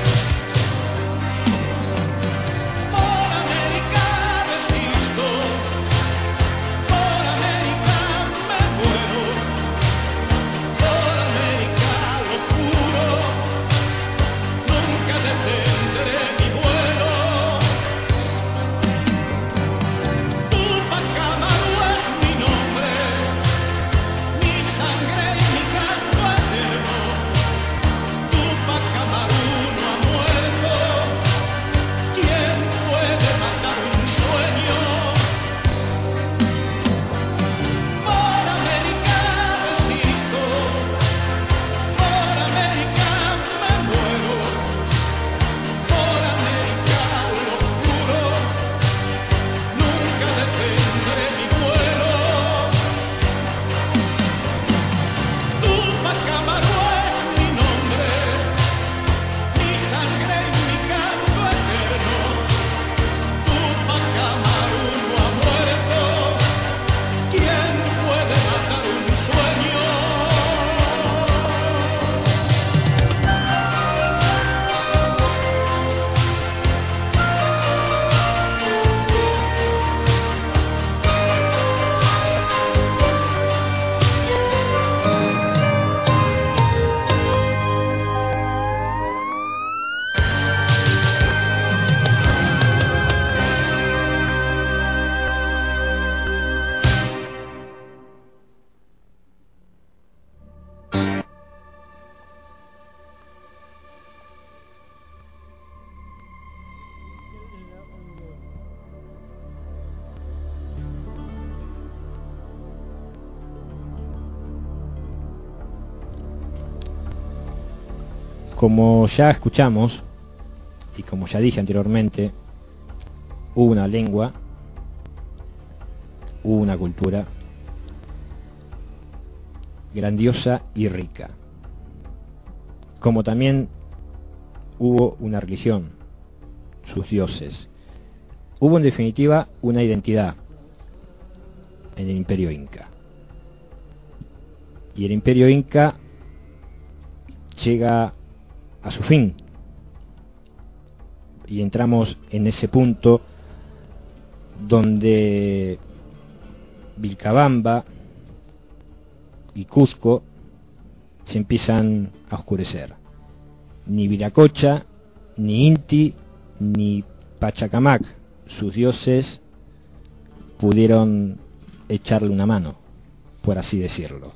Por América resisto, por América me muero, por América lo juro, nunca detendré mi vuelo. Tupac Amaru es mi nombre, mi sangre y mi canto eterno. Tupac Amaru no ha muerto, ¿quién puede matar un sueño? Por América resisto, por América me muero, por América lo juro, nunca detendré mi vuelo. Tupac Amaru es mi nombre, mi sangre y mi canto eterno. Tupac Amaru no ha muerto, ¿quién puede matar un sueño? Como ya escuchamos, y como ya dije anteriormente, hubo una lengua, hubo una cultura grandiosa y rica, como también hubo una religión, sus dioses. Hubo en definitiva una identidad en el Imperio Inca. Y el Imperio Inca llega a su fin. Y entramos en ese punto donde Vilcabamba y Cusco se empiezan a oscurecer. Ni Viracocha, ni Inti, ni Pachacamac, sus dioses, pudieron echarle una mano, por así decirlo.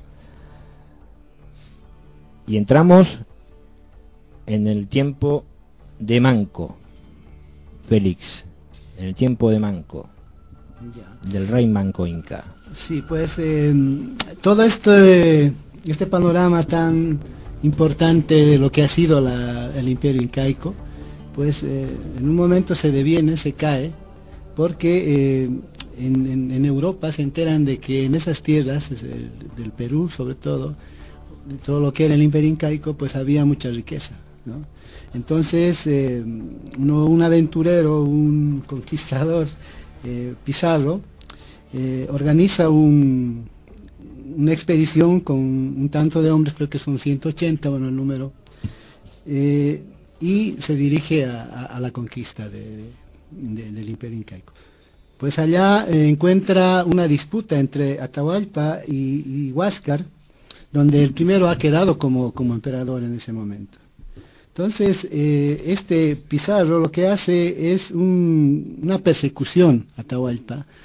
Y entramos en el tiempo de Manco, Félix, en el tiempo de Manco, ya, del rey Manco Inca. Sí, pues eh, todo este, este panorama tan importante de lo que ha sido la, el imperio incaico, pues eh, en un momento se deviene, se cae, porque eh, en, en, en Europa se enteran de que en esas tierras, el, del Perú sobre todo, de todo lo que era el imperio incaico, pues había mucha riqueza, ¿no? Entonces eh, uno, un aventurero, un conquistador, eh, Pizarro, eh, organiza un, una expedición con un tanto de hombres, creo que son ciento ochenta, bueno, el número, eh, y se dirige a, a, a la conquista de, de, del imperio incaico. Pues allá eh, encuentra una disputa entre Atahualpa y, y Huáscar, donde el primero ha quedado como, como emperador en ese momento. Entonces, eh, este Pizarro lo que hace es un, una persecución a Atahualpa,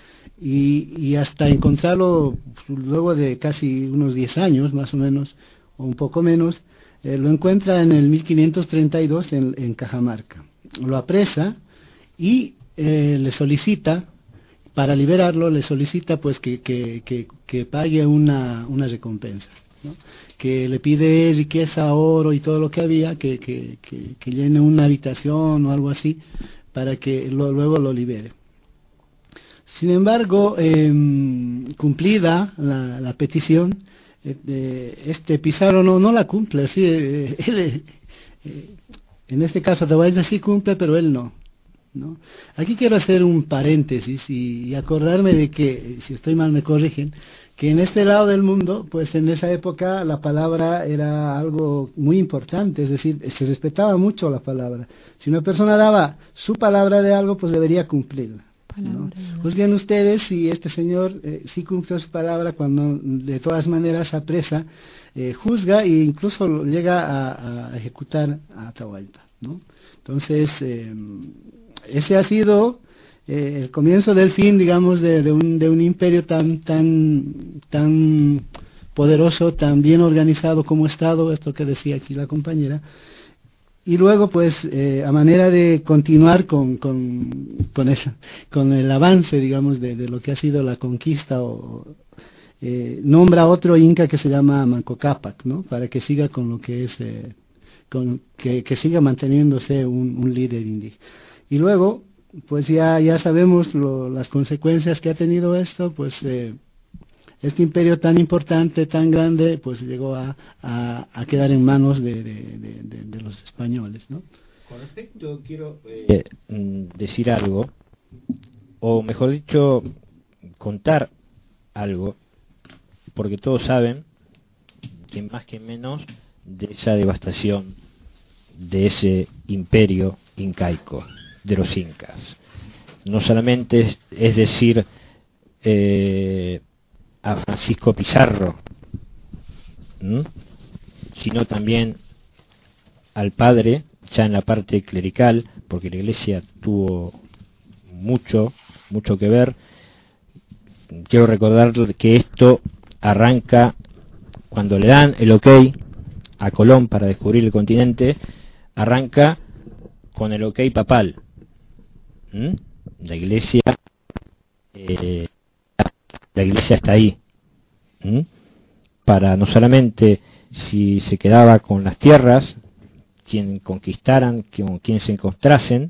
y, y hasta encontrarlo luego de casi unos diez años más o menos, o un poco menos, eh, lo encuentra en el mil quinientos treinta y dos en, en Cajamarca. Lo apresa y eh, le solicita, para liberarlo, le solicita pues que, que, que, que pague una, una recompensa, ¿no? Que le pide riqueza, oro y todo lo que había, que, que, que, que llene una habitación o algo así, para que lo, luego lo libere. Sin embargo, eh, cumplida la, la petición, eh, este Pizarro no, no la cumple, sí, eh, él, eh, en este caso Atahualpa sí cumple, pero él no, ¿no? Aquí quiero hacer un paréntesis y, y acordarme de que, si estoy mal me corrigen, que en este lado del mundo, pues en esa época la palabra era algo muy importante, es decir, se respetaba mucho la palabra. Si una persona daba su palabra de algo, pues debería cumplirla, ¿no? Juzguen ustedes si este señor eh, sí cumplió su palabra cuando de todas maneras apresa, eh, juzga e incluso llega a, a ejecutar a Atahualpa, ¿no? Entonces, eh, ese ha sido eh, el comienzo del fin, digamos, de, de, un, de un imperio tan, tan, tan poderoso, tan bien organizado como Estado, esto que decía aquí la compañera. Y luego, pues, eh, a manera de continuar con, con, con, el, con el avance, digamos, de, de lo que ha sido la conquista, o, eh, nombra otro inca que se llama Manco Cápac, ¿no? Para que siga con lo que es, eh, con, que, que siga manteniéndose un, un líder indígena. Y luego, pues ya, ya sabemos lo, las consecuencias que ha tenido esto, pues eh, este imperio tan importante, tan grande, pues llegó a, a, a quedar en manos de, de, de, de, de los españoles, ¿no? Con respecto, quiero eh, decir algo, o mejor dicho, contar algo, porque todos saben, que más que menos, de esa devastación de ese imperio incaico, de los incas. No solamente es, es decir, eh, a Francisco Pizarro, ¿m? sino también al padre, ya en la parte clerical, porque la iglesia tuvo mucho, mucho que ver. Quiero recordar que esto arranca cuando le dan el ok a Colón para descubrir el continente, arranca con el ok papal. ¿Mm? La iglesia eh, la iglesia está ahí, ¿Mm? para no solamente si se quedaba con las tierras, quien conquistaran, quien, quien se encontrasen,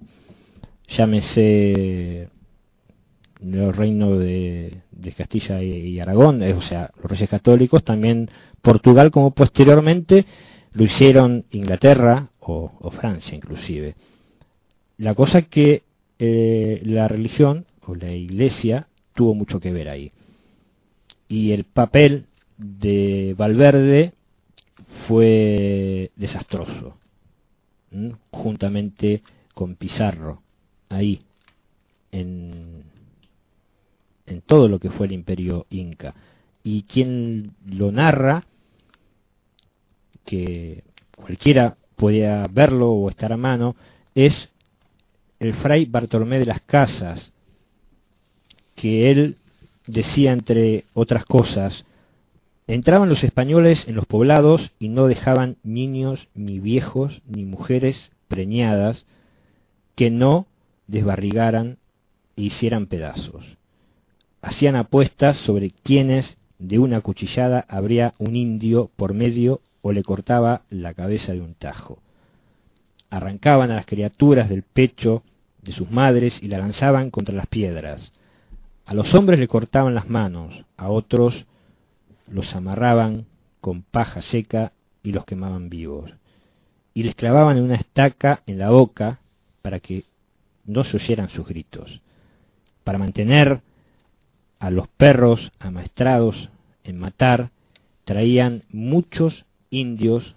llámese los reinos de, de Castilla y, y Aragón, eh, o sea, los reyes católicos, también Portugal, como posteriormente lo hicieron Inglaterra o, o Francia inclusive. La cosa es que eh, la religión o la iglesia tuvo mucho que ver ahí, y el papel de Valverde fue desastroso, ¿m? juntamente con Pizarro ahí en, en todo lo que fue el imperio inca. Y quien lo narra, que cualquiera podía verlo o estar a mano, es el fray Bartolomé de las Casas, que él decía, entre otras cosas, entraban los españoles en los poblados y no dejaban niños, ni viejos, ni mujeres preñadas que no desbarrigaran e hicieran pedazos. Hacían apuestas sobre quiénes de una cuchillada habría un indio por medio o le cortaba la cabeza de un tajo. Arrancaban a las criaturas del pecho de sus madres y la lanzaban contra las piedras. A los hombres le cortaban las manos, a otros los amarraban con paja seca y los quemaban vivos. Y les clavaban en una estaca en la boca para que no se oyeran sus gritos. Para mantener a los perros amaestrados en matar, traían muchos indios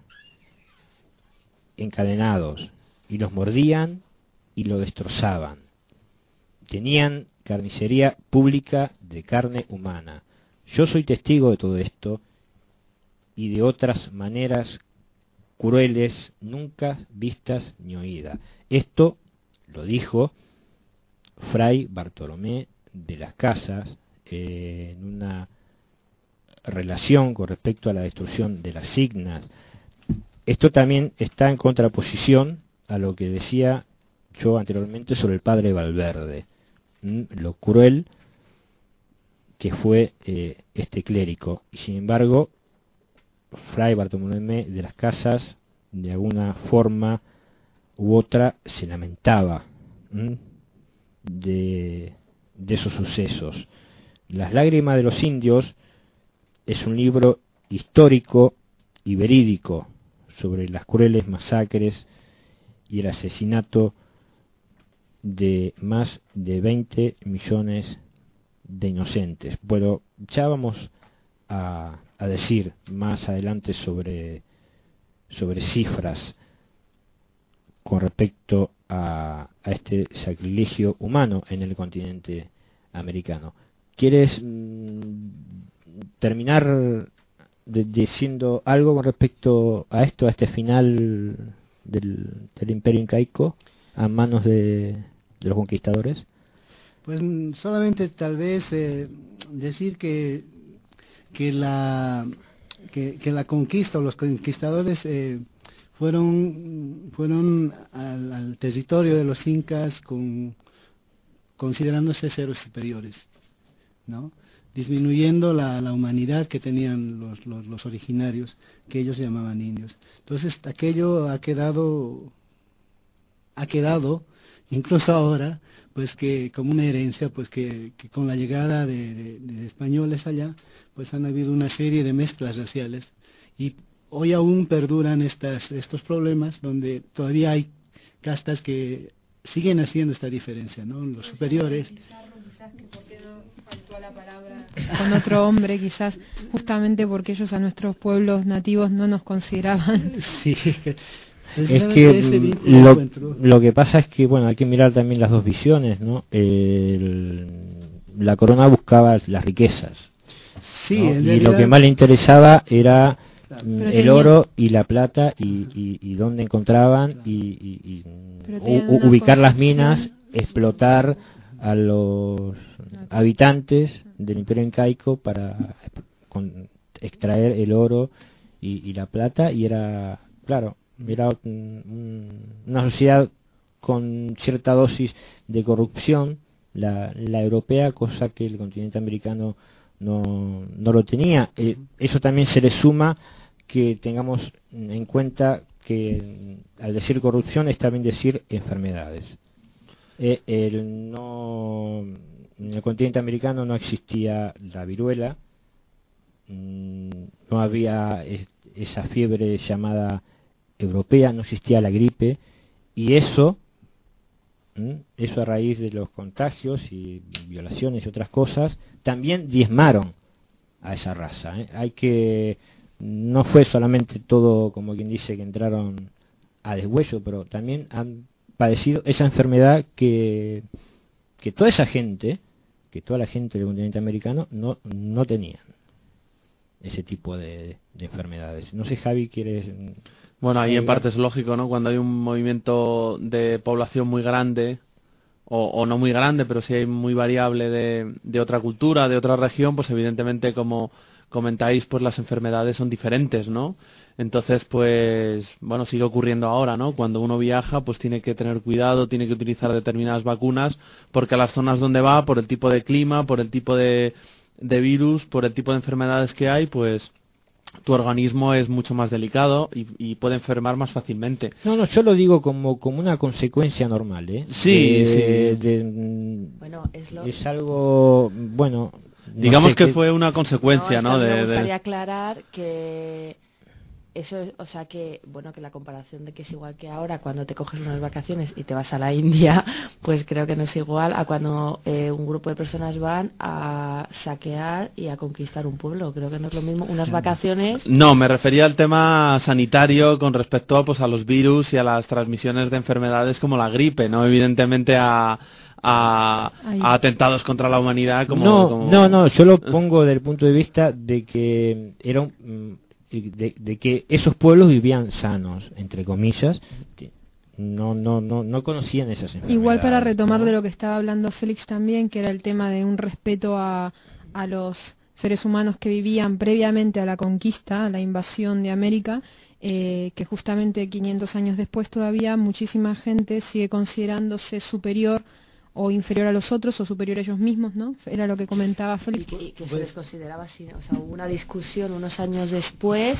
encadenados y los mordían y lo destrozaban. Tenían carnicería pública de carne humana. Yo soy testigo de todo esto y de otras maneras crueles nunca vistas ni oídas. Esto lo dijo fray Bartolomé de las Casas, eh, en una relación con respecto a la destrucción de las signas. Esto también está en contraposición a lo que decía yo anteriormente sobre el padre Valverde, ¿m? lo cruel que fue eh, este clérigo. Y sin embargo, Fray Bartolomé de las Casas, de alguna forma u otra, se lamentaba ¿m? de de esos sucesos. Las lágrimas de los indios es un libro histórico y verídico sobre las crueles masacres y el asesinato de más de veinte millones de inocentes. Pero ya vamos a, a decir más adelante sobre, sobre cifras con respecto a, a este sacrilegio humano en el continente americano. ¿Quieres mmm, terminar de, diciendo algo con respecto a esto, a este final del, del Imperio Incaico a manos de, de los conquistadores? Pues solamente tal vez eh, decir que que la que, que la conquista o los conquistadores eh, fueron fueron al, al territorio de los incas con considerándose seres superiores, ¿no? Disminuyendo la, la humanidad que tenían los, los, los originarios, que ellos llamaban indios. Entonces aquello ha quedado ha quedado incluso ahora, pues que como una herencia, pues que, que con la llegada de, de, de españoles allá, pues han habido una serie de mezclas raciales y hoy aún perduran estas, estos problemas donde todavía hay castas que siguen haciendo esta diferencia, ¿no? Los superiores. Faltó la palabra con otro hombre, quizás justamente porque ellos a nuestros pueblos nativos no nos consideraban. Sí. Es que lo, lo que pasa es que, bueno, hay que mirar también las dos visiones, ¿no? El, la corona buscaba las riquezas, sí, ¿no? En y realidad, lo que más le interesaba era claro, mm, el tenía, oro y la plata y, y, y dónde encontraban claro, y, y, y u, ubicar las minas, explotar a los habitantes del Imperio Incaico para con, extraer el oro y, y la plata, y era, claro, era un, una sociedad con cierta dosis de corrupción, la, la europea, cosa que el continente americano no, no lo tenía. Eh, eso también se le suma que tengamos en cuenta que al decir corrupción es también decir enfermedades. Eh, el no, en el continente americano no existía la viruela, no había es, esa fiebre llamada europea, no existía la gripe, y eso eso a raíz de los contagios y violaciones y otras cosas también diezmaron a esa raza, ¿eh? Hay que no fue solamente todo, como quien dice, que entraron a deshueso, pero también han padecido esa enfermedad que que toda esa gente, que toda la gente del continente americano no no tenían ese tipo de, de enfermedades. No sé, Javi, ¿quieres...? Bueno, ahí en parte es lógico, ¿no? Cuando hay un movimiento de población muy grande, o, o no muy grande, pero sí hay muy variable de, de otra cultura, de otra región, pues evidentemente, como comentáis, pues las enfermedades son diferentes, ¿no? Entonces, pues, bueno, sigue ocurriendo ahora, ¿no? Cuando uno viaja, pues tiene que tener cuidado, tiene que utilizar determinadas vacunas, porque a las zonas donde va, por el tipo de clima, por el tipo de, de virus, por el tipo de enfermedades que hay, pues tu organismo es mucho más delicado y, y puede enfermar más fácilmente. No, no, yo lo digo como, como una consecuencia normal, ¿eh? Sí, de, sí. De, bueno, es, lo... es algo, bueno... Digamos no sé que qué... fue una consecuencia, ¿no? ¿no? Es que de, me gustaría de... aclarar que... Eso es, o sea que, bueno, que la comparación de que es igual que ahora cuando te coges unas vacaciones y te vas a la India, pues creo que no es igual a cuando eh, un grupo de personas van a saquear y a conquistar un pueblo. Creo que no es lo mismo unas vacaciones. No, me refería al tema sanitario con respecto a, pues, a los virus y a las transmisiones de enfermedades como la gripe, ¿no? Evidentemente a... A, a atentados contra la humanidad como no como... no no yo lo pongo desde el punto de vista de que era un, de, de que esos pueblos vivían sanos, entre comillas, no no no no conocían esas enfermedades. Igual para retomar ¿no? de lo que estaba hablando Félix también, que era el tema de un respeto a, a los seres humanos que vivían previamente a la conquista, a la invasión de América, eh, que justamente quinientos años después todavía muchísima gente sigue considerándose superior o inferior a los otros o superior a ellos mismos, ¿no? Era lo que comentaba Félix. Y que, y que se les consideraba así, o sea, hubo una discusión unos años después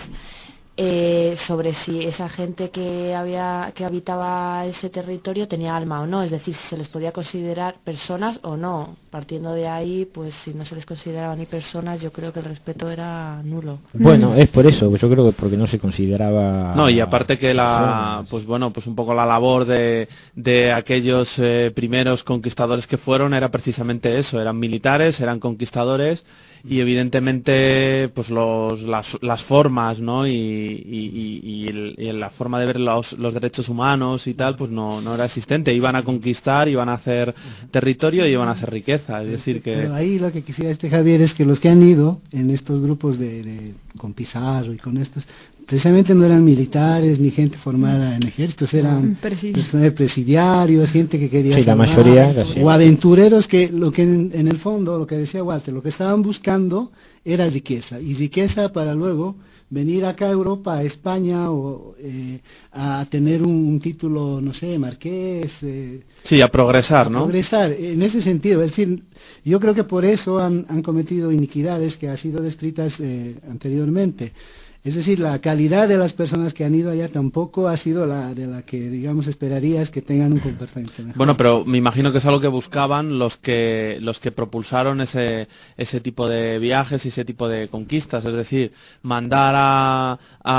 eh, sobre si esa gente que había que habitaba ese territorio tenía alma o no, es decir, si se les podía considerar personas o no. Partiendo de ahí, pues si no se les consideraba ni personas, yo creo que el respeto era nulo. Bueno, es por eso, yo creo que porque no se consideraba. No, y aparte que la, pues bueno, pues un poco la labor de, de aquellos eh, primeros conquistadores que fueron era precisamente eso, eran militares, eran conquistadores. Y evidentemente pues los, las, las formas, ¿no? y, y, y, el, y la forma de ver los, los derechos humanos y tal pues no, no era existente. Iban a conquistar, iban a hacer territorio y iban a hacer riqueza, es decir que... Pero ahí lo que quisiera este Javier es que los que han ido en estos grupos de, de con Pizarro y con estos precisamente no eran militares ni gente formada en ejércitos, eran personas presidiarios, gente que quería sí, salvar, la mayoría, o aventureros que lo que en, en el fondo, lo que decía Walter, lo que estaban buscando era riqueza, y riqueza para luego venir acá a Europa, a España, o eh, a tener un, un título, no sé, marqués. Eh, sí, a progresar, a ¿no? Progresar, en ese sentido, es decir, yo creo que por eso han, han cometido iniquidades que han sido descritas eh, anteriormente. Es decir, la calidad de las personas que han ido allá tampoco ha sido la de la que, digamos, esperarías que tengan un comportamiento mejor. Bueno, pero me imagino que es algo que buscaban los que los que propulsaron ese ese tipo de viajes y ese tipo de conquistas, es decir, mandar a,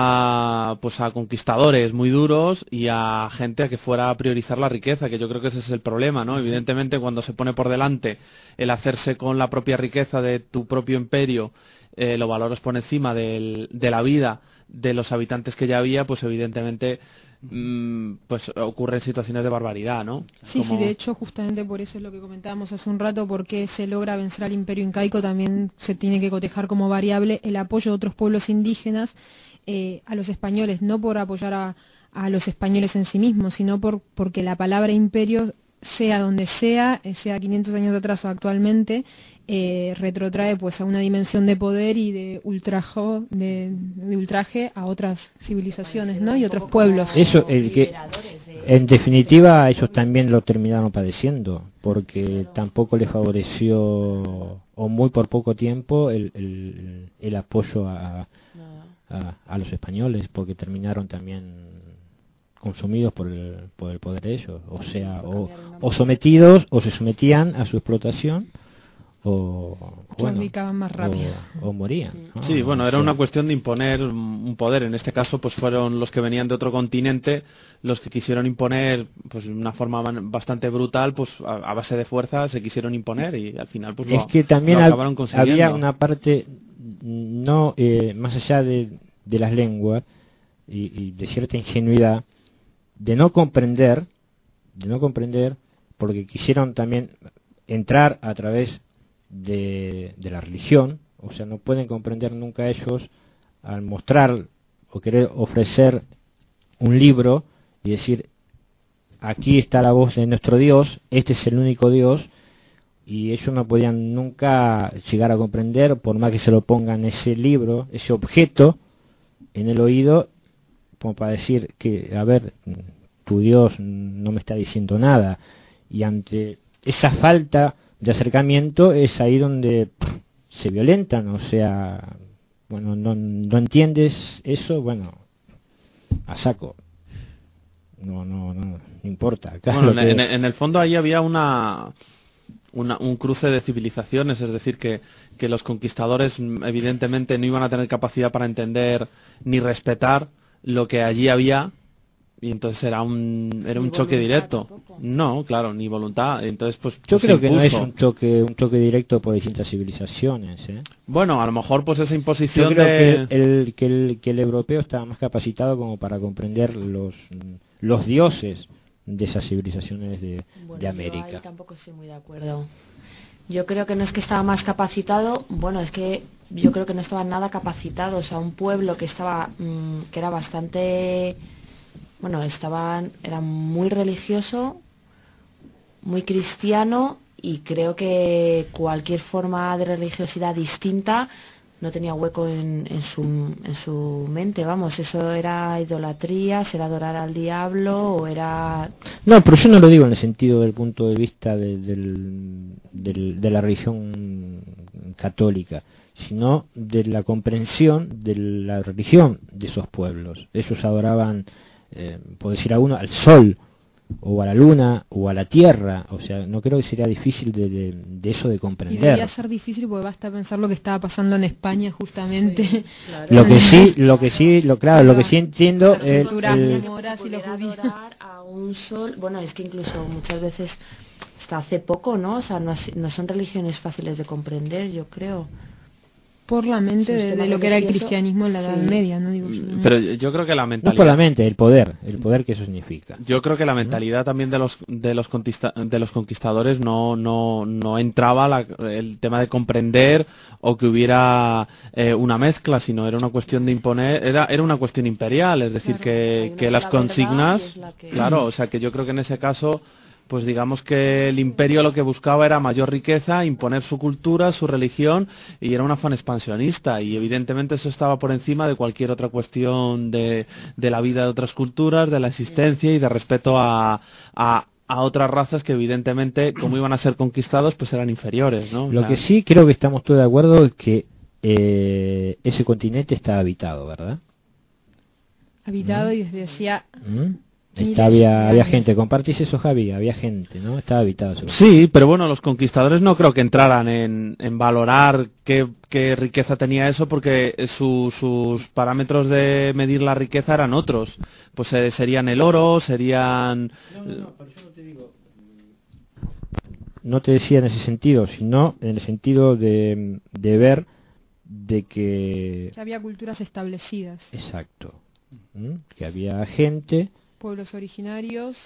a pues a conquistadores muy duros y a gente a que fuera a priorizar la riqueza, que yo creo que ese es el problema, ¿no? Evidentemente, cuando se pone por delante el hacerse con la propia riqueza de tu propio imperio, Eh, lo valoras por encima del, de la vida de los habitantes que ya había, pues evidentemente mmm, pues ocurren situaciones de barbaridad, ¿no? Sí, Como... sí, de hecho justamente por eso es lo que comentábamos hace un rato, porque se logra vencer al imperio incaico, también se tiene que cotejar como variable el apoyo de otros pueblos indígenas eh, a los españoles, no por apoyar a, a los españoles en sí mismos, sino por porque la palabra imperio, sea donde sea, sea quinientos años atrás o actualmente, eh, retrotrae pues a una dimensión de poder y de ultrajo, de, de ultraje a otras civilizaciones, ¿no? Y otros pueblos. Eso, el que, en definitiva, ellos también lo terminaron padeciendo, porque tampoco les favoreció, o muy por poco tiempo, el, el, el apoyo a, a, a los españoles, porque terminaron también consumidos por el, por el poder de ellos, o sea, o, o sometidos, o se sometían a su explotación, o, bueno, más rápido. o, o morían, ¿no? Sí, bueno, era o sea, una cuestión de imponer un poder. En este caso, pues fueron los que venían de otro continente los que quisieron imponer, pues de una forma bastante brutal, pues a, a base de fuerza se quisieron imponer y al final pues es lo, que también lo acabaron consiguiendo. Había una parte, no eh, más allá de, de las lenguas y, y de cierta ingenuidad, de no comprender, de no comprender, porque quisieron también entrar a través de, de la religión, o sea, no pueden comprender nunca ellos al mostrar o querer ofrecer un libro y decir, aquí está la voz de nuestro Dios, este es el único Dios, y ellos no podían nunca llegar a comprender, por más que se lo pongan ese libro, ese objeto en el oído, como para decir que, a ver, tu Dios no me está diciendo nada. Y ante esa falta de acercamiento es ahí donde pff, se violentan, o sea, bueno, no, no entiendes eso, bueno, a saco. No, no, no, no importa. Claro, bueno, en, que... en, en el fondo ahí había una, una un cruce de civilizaciones, es decir, que, que los conquistadores evidentemente no iban a tener capacidad para entender ni respetar lo que allí había, y entonces era un era un choque directo. Tampoco. No, claro, ni voluntad. Entonces pues yo pues creo que no es impuso. un choque un choque directo por distintas civilizaciones, ¿eh? Bueno, a lo mejor pues esa imposición yo creo de... que el, que el que el europeo estaba más capacitado como para comprender los los dioses de esas civilizaciones de, bueno, de América. Yo ahí tampoco estoy muy de acuerdo. Yo creo que no es que estaba más capacitado, bueno, es que yo creo que no estaba nada capacitado, o sea, un pueblo que estaba mmm, que era bastante bueno, estaban, era muy religioso, muy cristiano, y creo que cualquier forma de religiosidad distinta no tenía hueco en, en, su, en su mente, vamos, eso era idolatría, será adorar al diablo o era... No, pero yo no lo digo en el sentido del punto de vista de, del, del, de la religión católica, sino de la comprensión de la religión de esos pueblos. Ellos adoraban, eh, por decir a uno, al sol, o a la luna, o a la tierra. O sea, no creo que sería difícil de, de, de eso de comprender. Y debía ser difícil porque basta pensar lo que estaba pasando en España justamente. Sí, claro. Lo que sí, lo que sí, lo claro, lo que sí entiendo es el, el, adorar a un sol. Bueno, es que incluso muchas veces, hasta hace poco, ¿no? O sea, no, no son religiones fáciles de comprender, yo creo. Por la mente de, de lo que era el cristianismo en la Edad sí. Media, ¿no? Digo, pero yo creo que la mentalidad... No por la mente, el poder, el poder que eso significa. Yo creo que la mentalidad también de los de los conquista, de los conquistadores no no no entraba la, el tema de comprender o que hubiera eh, una mezcla, sino era una cuestión de imponer, era era una cuestión imperial, es decir, claro, que, que las consignas, que... claro, o sea que yo creo que en ese caso, pues digamos que el imperio lo que buscaba era mayor riqueza, imponer su cultura, su religión, y era un afán expansionista, y evidentemente eso estaba por encima de cualquier otra cuestión de, de la vida de otras culturas, de la existencia y de respeto a, a, a otras razas que evidentemente, como iban a ser conquistados, pues eran inferiores, ¿no? Lo la... que sí creo que estamos todos de acuerdo es que eh, ese continente está habitado, ¿verdad? Habitado ¿Mm? y desde hacía... ¿Mm? Está, había, había gente, compartís eso, Javi, había gente, ¿no? Estaba habitado. Seguro. Sí, pero bueno, los conquistadores no creo que entraran en, en valorar qué, qué riqueza tenía eso, porque su, sus parámetros de medir la riqueza eran otros. Pues eh, serían el oro, serían... No, no, no, pero yo no te digo... No te decía en ese sentido, sino en el sentido de, de ver de que... que había culturas establecidas. Exacto. ¿Mm? Que había gente... pueblos originarios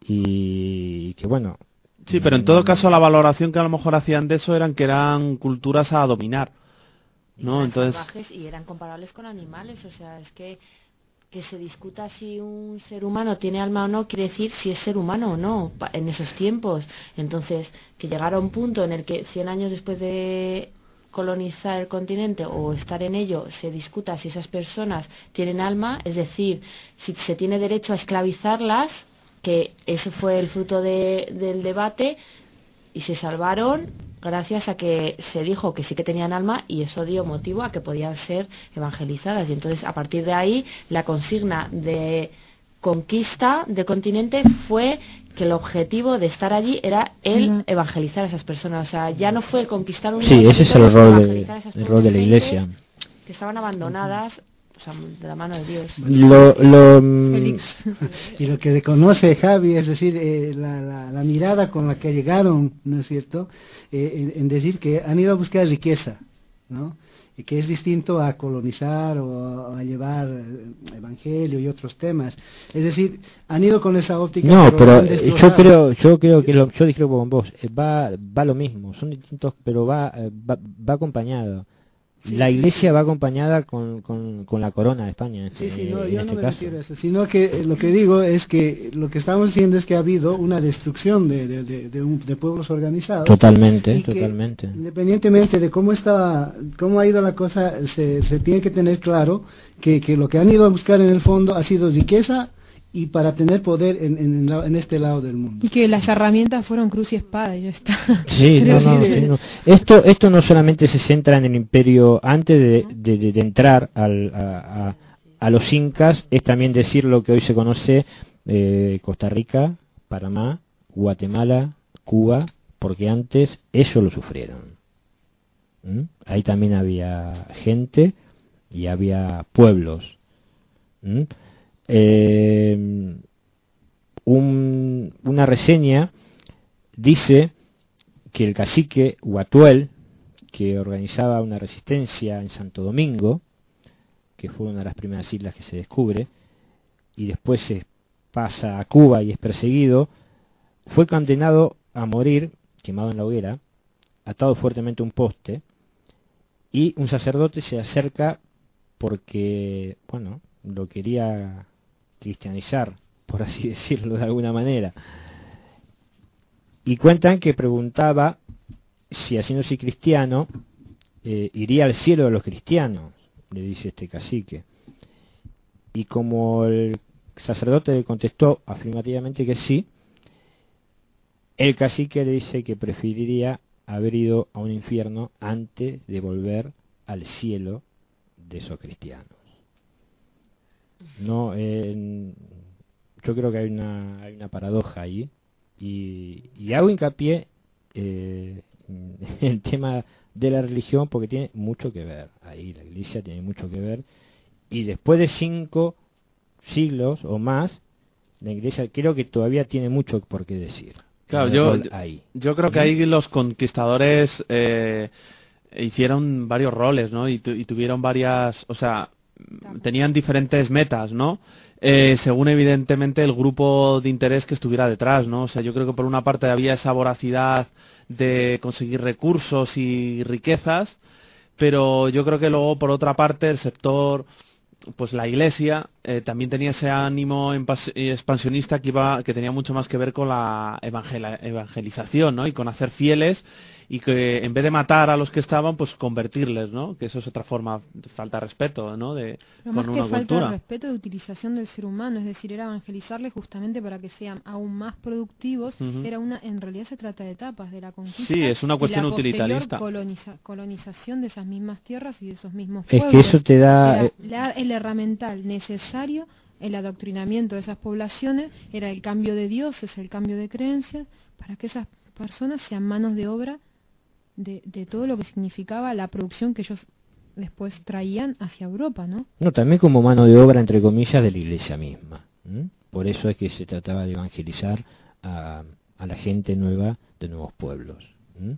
y que bueno, sí, pero en todo caso la valoración que a lo mejor hacían de eso eran que eran culturas a dominar, ¿no? Y entonces salvajes, y eran comparables con animales, o sea, es que que se discuta si un ser humano tiene alma o no quiere decir si es ser humano o no en esos tiempos. Entonces, que llegara a un punto en el que cien años después de colonizar el continente o estar en ello se discuta si esas personas tienen alma, es decir, si se tiene derecho a esclavizarlas, que eso fue el fruto de, del debate, y se salvaron gracias a que se dijo que sí que tenían alma, y eso dio motivo a que podían ser evangelizadas. Y entonces, a partir de ahí, la consigna de conquista del continente fue que el objetivo de estar allí era el uh-huh. evangelizar a esas personas. O sea, ya no fue el conquistar un sí, ese es el rol de, el rol de la Iglesia, que estaban abandonadas, o sea, de la mano de Dios. Lo, lo, y lo que reconoce Javi, es decir, eh, la, la, la mirada con la que llegaron, ¿no es cierto?, eh, en, en decir que han ido a buscar riqueza, ¿no?, y que es distinto a colonizar o a llevar evangelio y otros temas. Es decir, han ido con esa óptica. No, pero, pero yo creo, yo creo que lo, yo dije con vos, va, va lo mismo, son distintos, pero va, va, va acompañado. Sí, la Iglesia sí. va acompañada con, con, con la corona de España. En sí, este, sí, no, en yo este no me caso. refiero a eso, sino que lo que digo es que lo que estamos diciendo es que ha habido una destrucción de, de, de, de, un, de pueblos organizados. Totalmente, y que, totalmente. Independientemente de cómo está, cómo ha ido la cosa, se, se tiene que tener claro que, que lo que han ido a buscar en el fondo ha sido riqueza y para tener poder en, en, en este lado del mundo. Y que las herramientas fueron cruz y espada y ya está. Sí, no, no, sí, no. Esto, esto no solamente se centra en el imperio antes de, de, de, de entrar al, a, a, a los incas, es también decir lo que hoy se conoce eh, Costa Rica, Panamá, Guatemala, Cuba, porque antes ellos lo sufrieron. ¿Mm? Ahí también había gente y había pueblos. ¿Mm? Eh, un, una reseña dice que el cacique Huatuel, que organizaba una resistencia en Santo Domingo, que fue una de las primeras islas que se descubre, y después se pasa a Cuba y es perseguido, fue condenado a morir, quemado en la hoguera, atado fuertemente a un poste, y un sacerdote se acerca porque, bueno, lo quería cristianizar, por así decirlo de alguna manera. Y cuentan que preguntaba si haciéndose cristiano eh, iría al cielo de los cristianos, le dice este cacique. Y como el sacerdote le contestó afirmativamente que sí, el cacique le dice que preferiría haber ido a un infierno antes de volver al cielo de esos cristianos. No, eh, yo creo que hay una, hay una paradoja ahí, y, y hago hincapié eh, en el tema de la religión porque tiene mucho que ver ahí, la iglesia tiene mucho que ver, y después de cinco siglos o más, la iglesia creo que todavía tiene mucho por qué decir. Claro, yo, ahí. yo creo que ahí los conquistadores eh, hicieron varios roles, ¿no? Y, tu, y tuvieron varias, o sea, tenían diferentes metas, ¿no? Eh, según evidentemente el grupo de interés que estuviera detrás, ¿no? O sea, yo creo que por una parte había esa voracidad de conseguir recursos y riquezas, pero yo creo que luego por otra parte el sector, pues la iglesia eh, también tenía ese ánimo expansionista que iba, que tenía mucho más que ver con la evangel- evangelización, ¿no? Y con hacer fieles, y que en vez de matar a los que estaban, pues convertirles, ¿no? Que eso es otra forma, falta de respeto, ¿no? De, Pero con más que una falta cultura. de respeto, de utilización del ser humano, es decir, era evangelizarles justamente para que sean aún más productivos. Uh-huh. Era una, en realidad se trata de etapas de la conquista. Sí, es una cuestión y la utilitarista. Coloniza, colonización de esas mismas tierras y de esos mismos es pueblos. que eso te da Era, la, el herramental necesario, el adoctrinamiento de esas poblaciones, era el cambio de dioses, el cambio de creencias, para que esas personas sean manos de obra de, de todo lo que significaba la producción que ellos después traían hacia Europa, ¿no? No, también como mano de obra, entre comillas, de la iglesia misma. ¿Mm? Por eso es que se trataba de evangelizar a, a la gente nueva de nuevos pueblos. ¿Mm?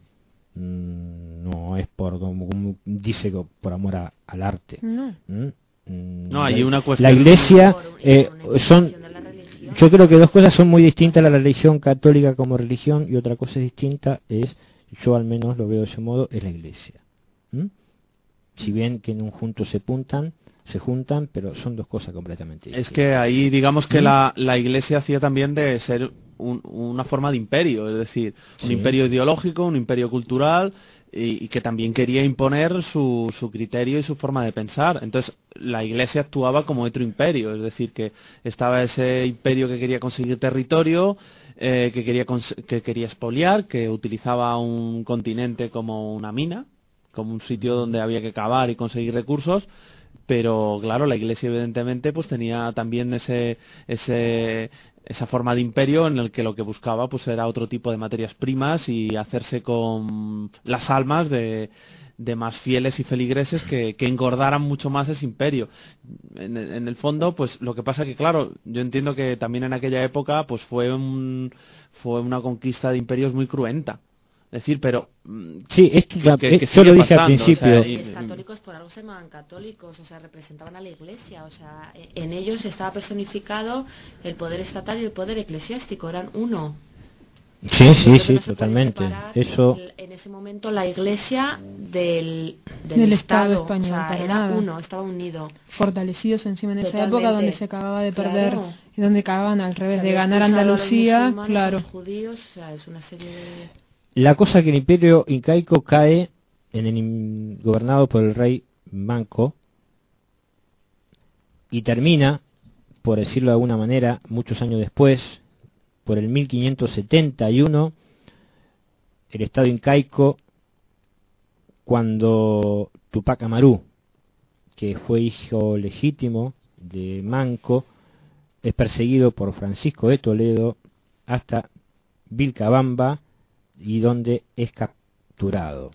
No es por, como, como dice, por amor a, al arte. No. ¿Mm? No, hay una cuestión. La iglesia eh, son, yo creo que dos cosas son muy distintas: la religión católica como religión, y otra cosa distinta es, yo al menos lo veo de ese modo, es la iglesia. ¿Mm? Si bien que en un junto se puntan, se juntan, pero son dos cosas completamente distintas. Es que ahí digamos que ¿Mm? la, la iglesia hacía también de ser un, una forma de imperio, es decir, un Sí. imperio ideológico, un imperio cultural, y, y que también quería imponer su, su criterio y su forma de pensar. Entonces la iglesia actuaba como otro imperio, es decir, que estaba ese imperio que quería conseguir territorio, eh, que quería cons- que quería expoliar, que utilizaba un continente como una mina, como un sitio donde había que cavar y conseguir recursos. Pero claro, la iglesia evidentemente pues tenía también ese, ese esa forma de imperio en el que lo que buscaba pues era otro tipo de materias primas y hacerse con las almas de, de más fieles y feligreses que, que engordaran mucho más ese imperio. En, en el fondo, pues lo que pasa que claro, yo entiendo que también en aquella época pues fue un, fue una conquista de imperios muy cruenta. Es decir, pero sí, esto que, que, que yo lo dije pasando, al principio. O sea, y, los católicos por algo se llamaban católicos, o sea, representaban a la iglesia, o sea, en ellos estaba personificado el poder estatal y el poder eclesiástico, eran uno. Sí, sí, sí, no totalmente. Eso. En ese momento la iglesia del, del, del Estado, Estado español, o sea, para era nada. uno, estaba unido. Fortalecidos encima en esa Totalmente. época donde se acababa de perder, Claro. y donde acababan al revés, Se de había ganar expulsado a los Andalucía, musulmanes, claro. a los judíos, o sea, es una serie de... La cosa que el imperio incaico cae en el gobernado por el rey Manco y termina, por decirlo de alguna manera, muchos años después, por el mil quinientos setenta y uno, el estado incaico, cuando Tupac Amaru, que fue hijo legítimo de Manco, es perseguido por Francisco de Toledo hasta Vilcabamba, y donde es capturado.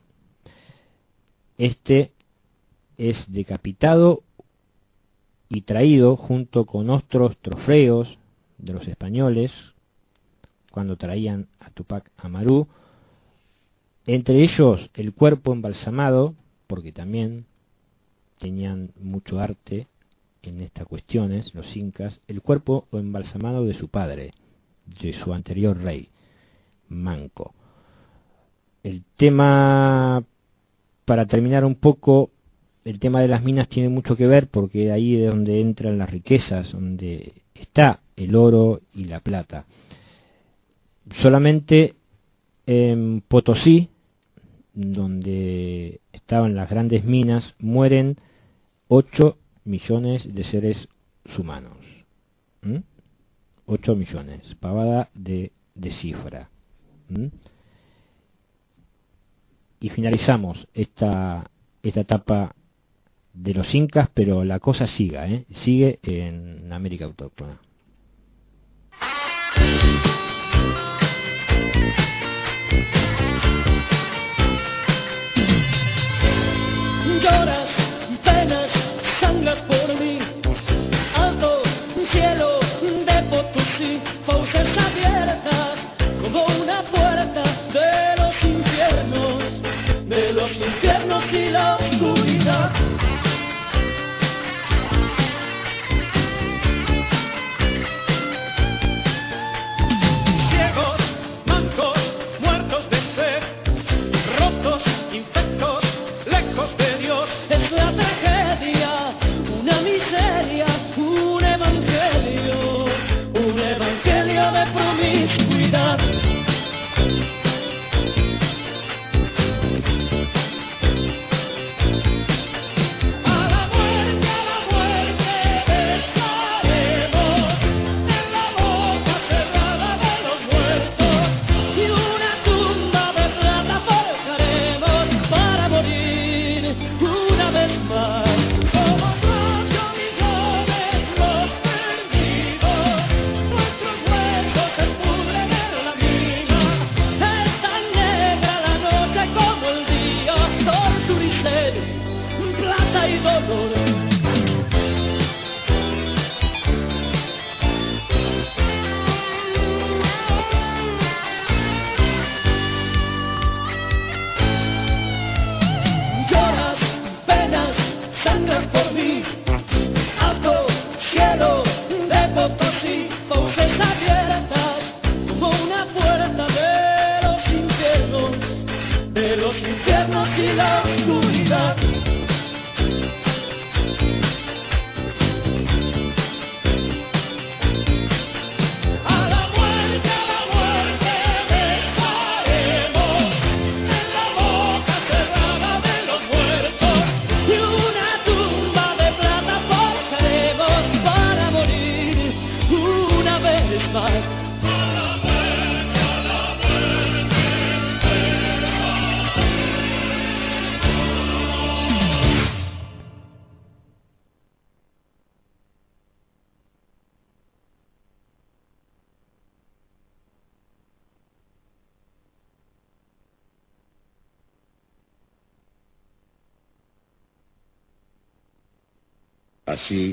Este es decapitado y traído junto con otros trofeos de los españoles cuando traían a Tupac Amaru, entre ellos el cuerpo embalsamado, porque también tenían mucho arte en estas cuestiones los incas, el cuerpo embalsamado de su padre, de su anterior rey, Manco. El tema, para terminar un poco, el tema de las minas tiene mucho que ver porque ahí es donde entran las riquezas, donde está el oro y la plata. Solamente en Potosí, donde estaban las grandes minas, mueren ocho millones de seres humanos. ¿Mm? ocho millones, pavada de, de cifra. ¿Mm? Y finalizamos esta, esta etapa de los incas, pero la cosa siga, ¿eh? sigue en América autóctona. Lloras, penas, sangras por mí, alto cielo de Potosí, fauces abiertas como una puerta de los infiernos, de los infiernos y la oscuridad. Ciegos, mancos, muertos de sed, rotos, infectos, lejos de Dios. Es la tragedia, una miseria, un evangelio, un evangelio de promiscuidad. A la muerte, a la muerte besaremos, en la boca cerrada de los muertos, y una tumba de plata forjaremos para morir una vez más. Somos ocho millones los perdidos, nuestros huesos se pudren en la mina. Es tan negra la noche como el día, tortura y sed, plata y dolor. Lloras, penas, sangras por mí, alto cielo de Potosí, fauces abiertas como una puerta de los infiernos, de los infiernos y la oscuridad. A la muerte, a la muerte besaremos, en la boca cerrada de los muertos, y una tumba de plata forjaremos para morir una vez más. Así,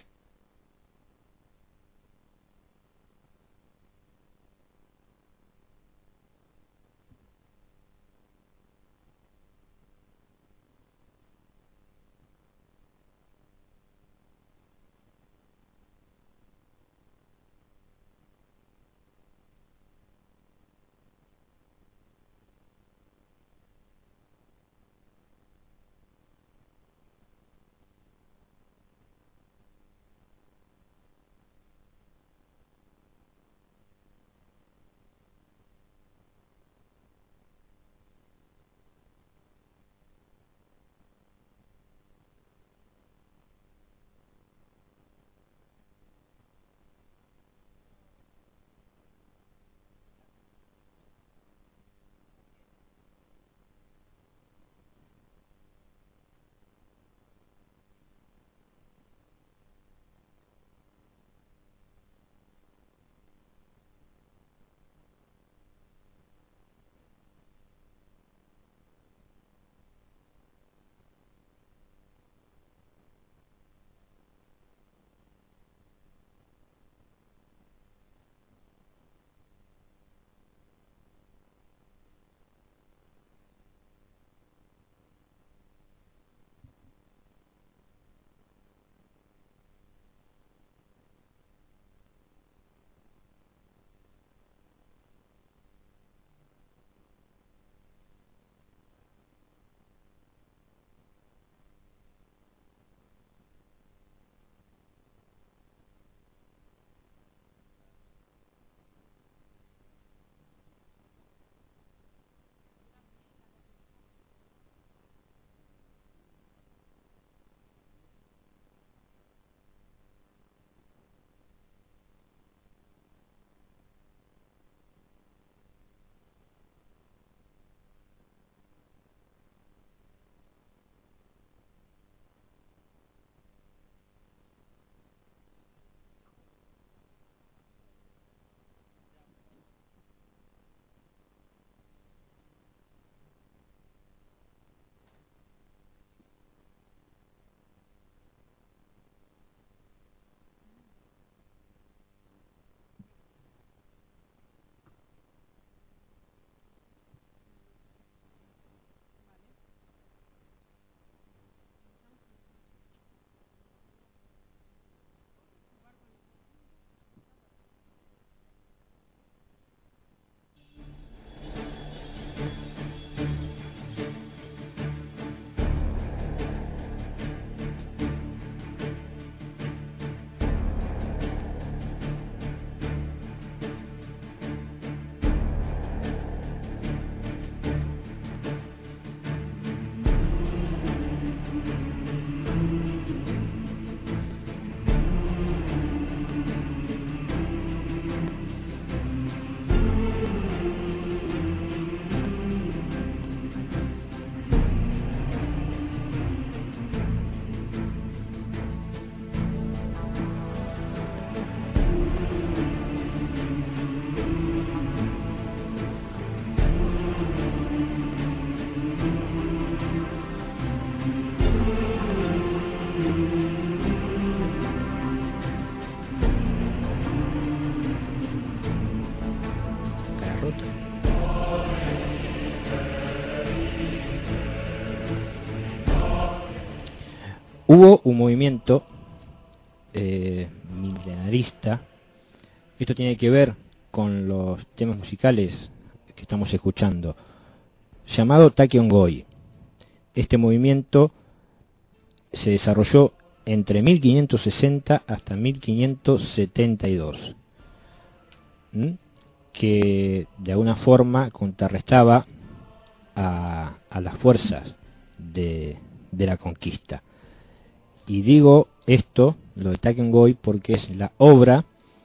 hubo un movimiento eh, milenarista. Esto tiene que ver con los temas musicales que estamos escuchando, llamado Takiongoi. Este movimiento se desarrolló entre mil quinientos sesenta hasta mil quinientos setenta y dos, ¿Mm? que de alguna forma contrarrestaba a, a las fuerzas de, de la conquista. Y digo esto, lo de Takiongoi, porque es la obra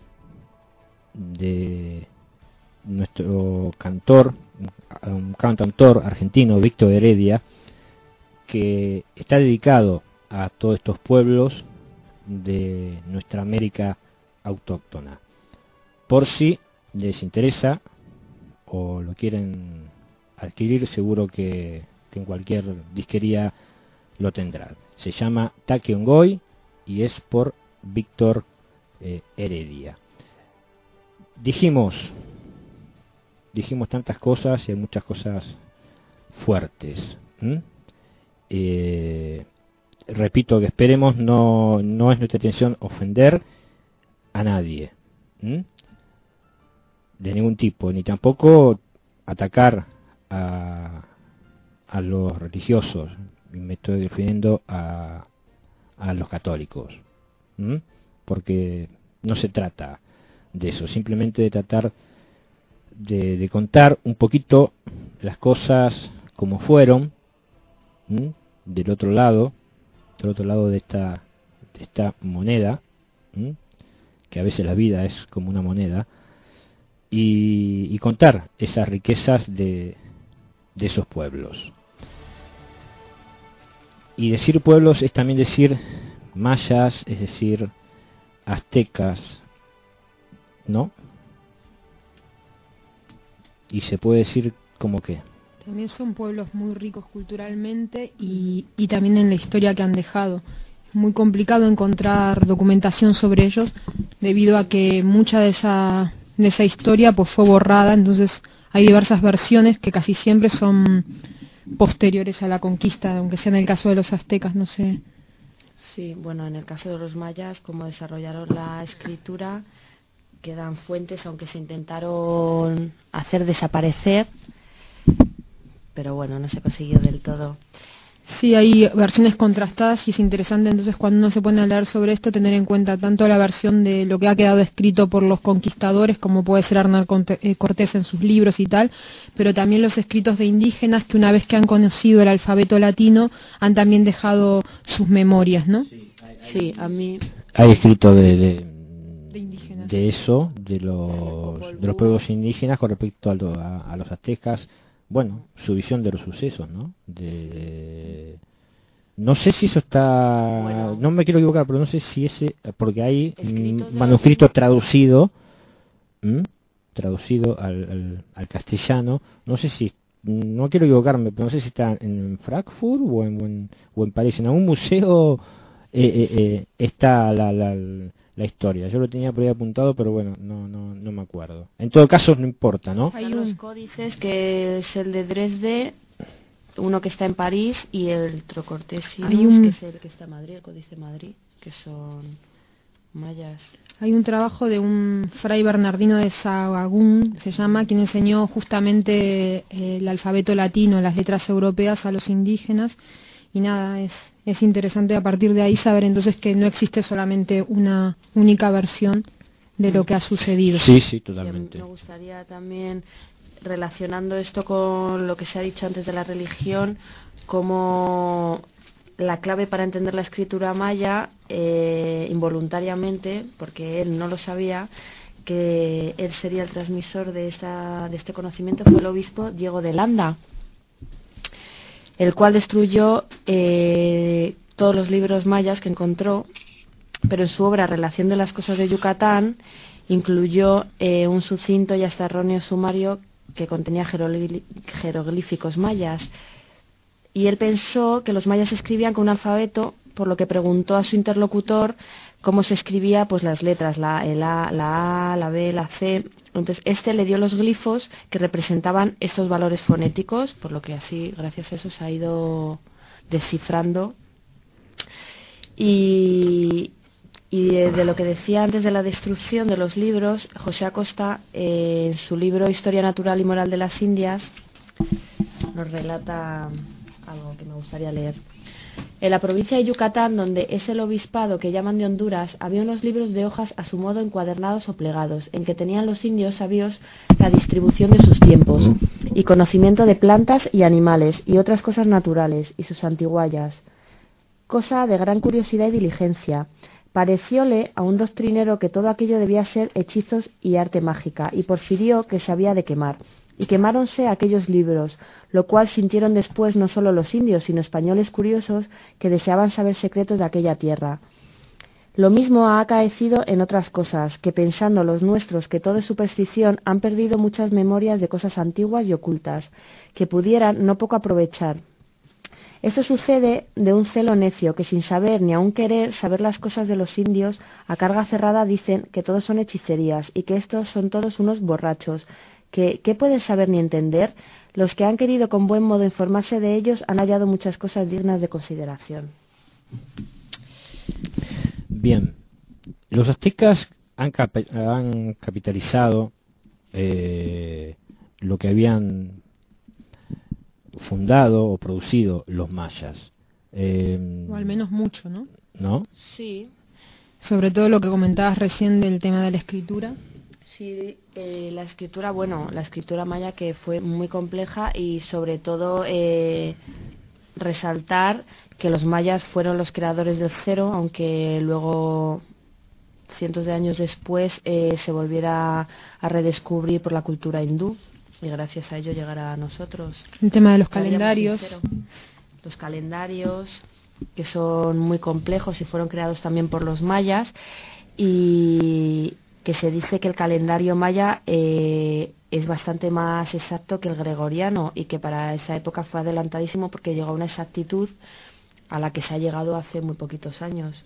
de nuestro cantor, un cantautor argentino, Víctor Heredia, que está dedicado a todos estos pueblos de nuestra América autóctona. Por si les interesa o lo quieren adquirir, seguro que, que en cualquier disquería lo tendrán. Se llama Takiongoi y es por Víctor eh, Heredia. Dijimos, dijimos tantas cosas y hay muchas cosas fuertes. ¿Mm? Eh, repito que esperemos, no, no es nuestra intención ofender a nadie, ¿Mm? de ningún tipo, ni tampoco atacar a, a los religiosos. Me estoy refiriendo a, a los católicos, ¿Mm? porque no se trata de eso, simplemente de tratar de, de contar un poquito las cosas como fueron, ¿Mm? del otro lado, del otro lado de esta, de esta moneda, ¿Mm? que a veces la vida es como una moneda, y, y contar esas riquezas de, de esos pueblos. Y decir pueblos es también decir mayas, es decir aztecas, ¿no? Y se puede decir como que también son pueblos muy ricos culturalmente y, y también en la historia que han dejado. Es muy complicado encontrar documentación sobre ellos debido a que mucha de esa, de esa historia pues fue borrada, entonces hay diversas versiones que casi siempre son posteriores a la conquista, aunque sea en el caso de los aztecas, no sé. Sí, bueno, en el caso de los mayas, como desarrollaron la escritura, quedan fuentes, aunque se intentaron hacer desaparecer, pero bueno, no se consiguió del todo. Sí, hay versiones contrastadas y es interesante entonces cuando uno se pone a leer sobre esto tener en cuenta tanto la versión de lo que ha quedado escrito por los conquistadores, como puede ser Hernán Cortés en sus libros y tal, pero también los escritos de indígenas que una vez que han conocido el alfabeto latino han también dejado sus memorias, ¿no? Sí, a mí... Hay escrito de, de, de, indígenas. de eso, de los, de los pueblos indígenas con respecto a, lo, a, a los aztecas. Bueno, su visión de los sucesos, ¿no? De... No sé si eso está... Bueno, no me quiero equivocar, pero no sé si ese... Porque hay un manuscrito traducido, ¿m? traducido al, al, al castellano. No sé si... No quiero equivocarme, pero no sé si está en Frankfurt o en, o en, o en París. En algún museo eh, eh, eh, está la... la, la la historia. Yo lo tenía por ahí apuntado, pero bueno, no no no me acuerdo. En todo caso, no importa, ¿no? Hay unos códices que es el de Dresde, uno que está en París y el Trocortesius, un... que es el que está en Madrid, el Códice de Madrid, que son mayas. Hay un trabajo de un fray Bernardino de Sahagún, se llama, quien enseñó justamente el alfabeto latino, las letras europeas a los indígenas. Y nada, es, es interesante a partir de ahí saber entonces que no existe solamente una única versión de lo que ha sucedido. Sí, sí, totalmente. Sí, me gustaría también, relacionando esto con lo que se ha dicho antes de la religión, como la clave para entender la escritura maya, eh, involuntariamente, porque él no lo sabía, que él sería el transmisor de, esta, de este conocimiento, fue el obispo Diego de Landa, el cual destruyó eh, todos los libros mayas que encontró, pero en su obra Relación de las cosas de Yucatán incluyó eh, un sucinto y hasta erróneo sumario que contenía jeroglíficos mayas. Y él pensó que los mayas escribían con un alfabeto, por lo que preguntó a su interlocutor cómo se escribía pues las letras, la, el A, la A, la B, la C. Entonces este le dio los glifos que representaban estos valores fonéticos, por lo que así, gracias a eso, se ha ido descifrando. Y, y de, de lo que decía antes de la destrucción de los libros, José Acosta, eh, en su libro Historia Natural y Moral de las Indias, nos relata algo que me gustaría leer. En la provincia de Yucatán, donde es el obispado que llaman de Honduras, había unos libros de hojas a su modo encuadernados o plegados, en que tenían los indios sabios la distribución de sus tiempos, y conocimiento de plantas y animales, y otras cosas naturales, y sus antiguallas. Cosa de gran curiosidad y diligencia. Parecióle a un doctrinero que todo aquello debía ser hechizos y arte mágica, y porfirió que se había de quemar. Y quemáronse aquellos libros, lo cual sintieron después no solo los indios, sino españoles curiosos que deseaban saber secretos de aquella tierra. Lo mismo ha acaecido en otras cosas, que pensando los nuestros que todo es superstición, han perdido muchas memorias de cosas antiguas y ocultas, que pudieran no poco aprovechar. Esto sucede de un celo necio, que sin saber ni aun querer saber las cosas de los indios, a carga cerrada dicen que todos son hechicerías, y que estos son todos unos borrachos, que ¿qué pueden saber ni entender? Los que han querido con buen modo informarse de ellos han hallado muchas cosas dignas de consideración. Bien, los aztecas han, cap han capitalizado eh, lo que habían fundado o producido los mayas. Eh, o al menos mucho, ¿no? ¿No? Sí. Sobre todo lo que comentabas recién del tema de la escritura. Sí, eh, la escritura, bueno, la escritura maya que fue muy compleja y sobre todo eh, resaltar que los mayas fueron los creadores del cero, aunque luego cientos de años después eh, se volviera a redescubrir por la cultura hindú y gracias a ello llegará a nosotros. El tema de los calendarios. Los calendarios, que son muy complejos y fueron creados también por los mayas, y que se dice que el calendario maya eh, es bastante más exacto que el gregoriano y que para esa época fue adelantadísimo porque llegó a una exactitud a la que se ha llegado hace muy poquitos años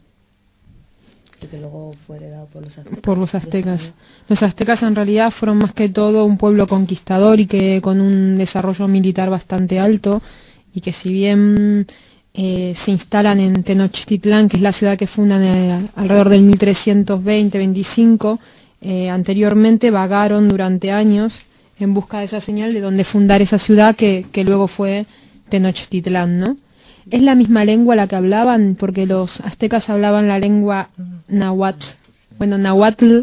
y que luego fue heredado por los aztecas. Por los aztecas. Los aztecas en realidad fueron más que todo un pueblo conquistador y que con un desarrollo militar bastante alto, y que si bien eh, se instalan en Tenochtitlán, que es la ciudad que fundan eh, alrededor del mil trescientos veinte veinticinco, eh, anteriormente vagaron durante años en busca de esa señal de dónde fundar esa ciudad que, que luego fue Tenochtitlán, ¿no? Es la misma lengua la que hablaban, porque los aztecas hablaban la lengua náhuatl, bueno, náhuatl,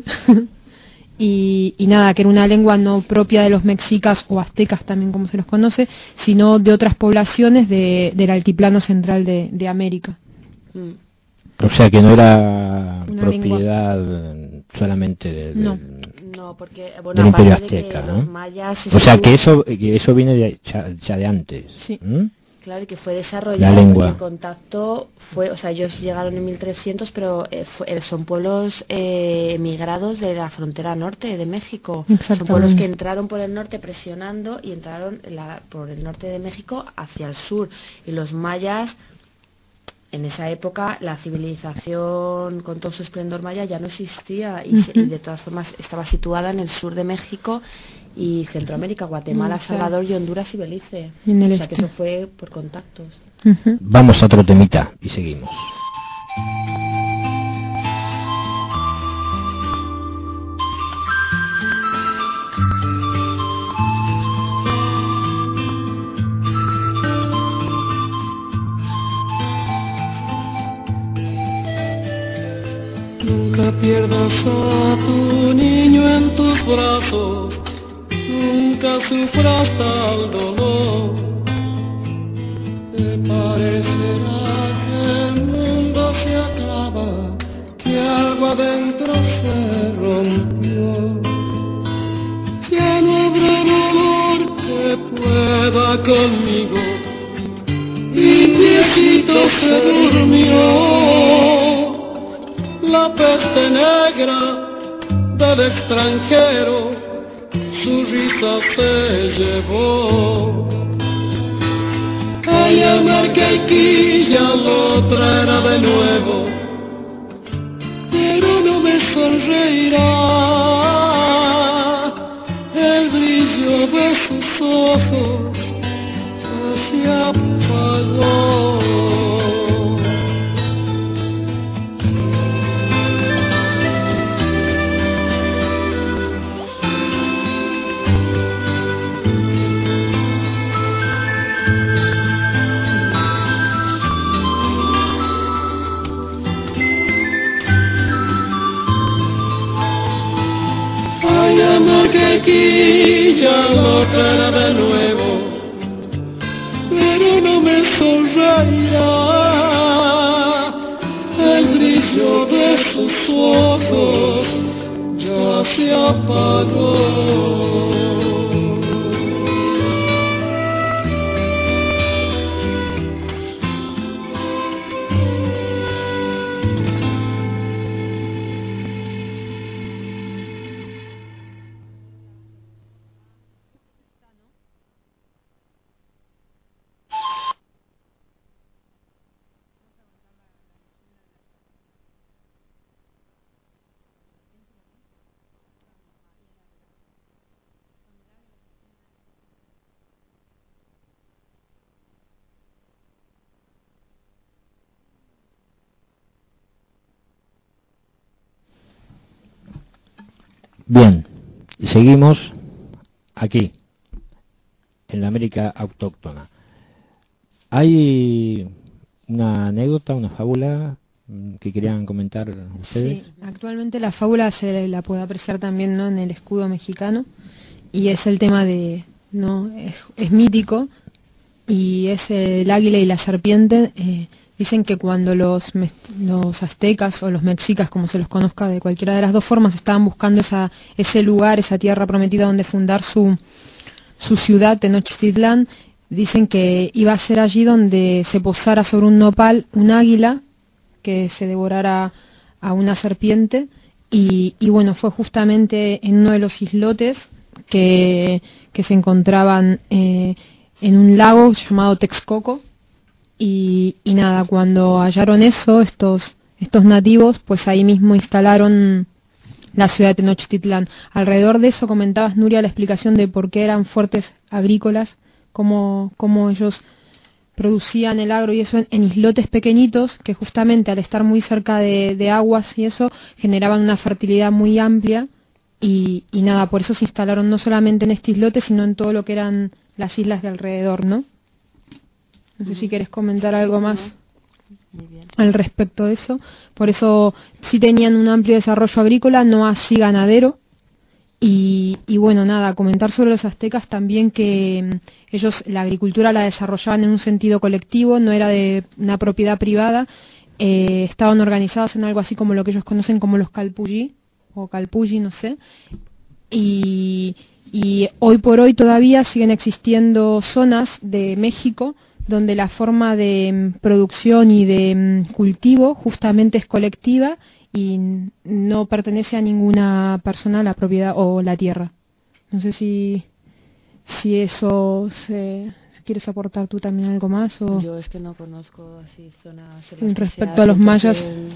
y, y nada, que era una lengua no propia de los mexicas o aztecas también como se los conoce, sino de otras poblaciones de, del altiplano central de, de América. O sea que no era Una propiedad lengua. solamente de, de, no. No, porque, bueno, del Imperio aparte de Azteca, que ¿no? los mayas O sea que eso que eso viene de, ya, ya de antes. Sí. ¿Mm? Claro, y que fue La desarrollado, lengua. porque el contacto fue, o sea, ellos llegaron en mil trescientos, pero eh, fue, son pueblos eh, emigrados de la frontera norte de México. Son pueblos que entraron por el norte presionando y entraron la, por el norte de México hacia el sur. Y los mayas, en esa época, la civilización con todo su esplendor maya ya no existía y, uh-huh. y de todas formas estaba situada en el sur de México y Centroamérica, Guatemala, uh-huh. Salvador y Honduras y Belice. En el o sea este. que eso fue por contactos. Uh-huh. Vamos a otro temita y seguimos. Nunca pierdas a tu niño en tus brazos, nunca sufras tal dolor. Te parecerá que el mundo se acaba, que algo adentro se rompió. Ya no habrá dolor que pueda conmigo, mi viejito se durmió. La peste negra del extranjero su risa se llevó. Ella Marquequilla lo traerá de nuevo, pero no me sonreirá. El brillo de sus ojos se apagó. amor que quilla la pena de nuevo, pero no me sonreirá. El brillo de sus ojos ya se apagó. Bien, seguimos aquí, en la América autóctona. ¿Hay una anécdota, una fábula que querían comentar ustedes? Sí, actualmente la fábula se la puede apreciar también, ¿no?, en el escudo mexicano, y es el tema de, no es, es mítico, y es el águila y la serpiente. Eh, dicen que cuando los, los aztecas o los mexicas, como se los conozca de cualquiera de las dos formas, estaban buscando esa, ese lugar, esa tierra prometida donde fundar su, su ciudad, Tenochtitlán, dicen que iba a ser allí donde se posara sobre un nopal un águila que se devorara a una serpiente, y, y bueno, fue justamente en uno de los islotes que, que se encontraban eh, en un lago llamado Texcoco. Y, y nada, cuando hallaron eso, estos, estos nativos, pues ahí mismo instalaron la ciudad de Tenochtitlán. Alrededor de eso comentabas, Nuria, la explicación de por qué eran fuertes agrícolas, cómo, cómo ellos producían el agro y eso en, en islotes pequeñitos, que justamente al estar muy cerca de, de aguas y eso, generaban una fertilidad muy amplia, y, y nada, por eso se instalaron no solamente en este islote, sino en todo lo que eran las islas de alrededor, ¿no? No sé si quieres comentar algo más al respecto de eso. Por eso sí tenían un amplio desarrollo agrícola, no así ganadero. Y, y bueno, nada, comentar sobre los aztecas también que ellos la agricultura la desarrollaban en un sentido colectivo, no era de una propiedad privada. Eh, estaban organizados en algo así como lo que ellos conocen como los calpulli, o calpulli, no sé. Y, y hoy por hoy todavía siguen existiendo zonas de México donde la forma de producción y de cultivo justamente es colectiva y no pertenece a ninguna persona la propiedad o la tierra. No sé si si eso se, ¿quieres aportar tú también algo más? O yo es que no conozco así zonas respecto a los mayas.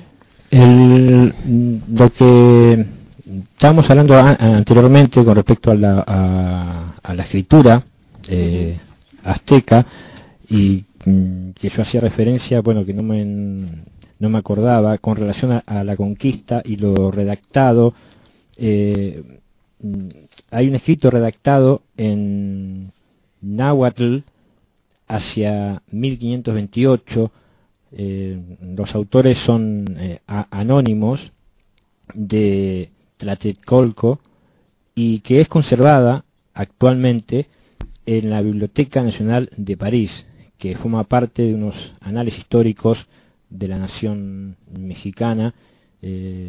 El, lo que estábamos hablando a, anteriormente con respecto a la, a, a la escritura eh, uh-huh. azteca, y mm, que yo hacía referencia, bueno, que no me no me acordaba con relación a, a la conquista y lo redactado. Eh, hay un escrito redactado en náhuatl hacia mil quinientos veintiocho. Eh, los autores son eh, a, anónimos, de Tlatelolco, y que es conservada actualmente en la Biblioteca Nacional de París, que forma parte de unos anales históricos de la nación mexicana. Eh,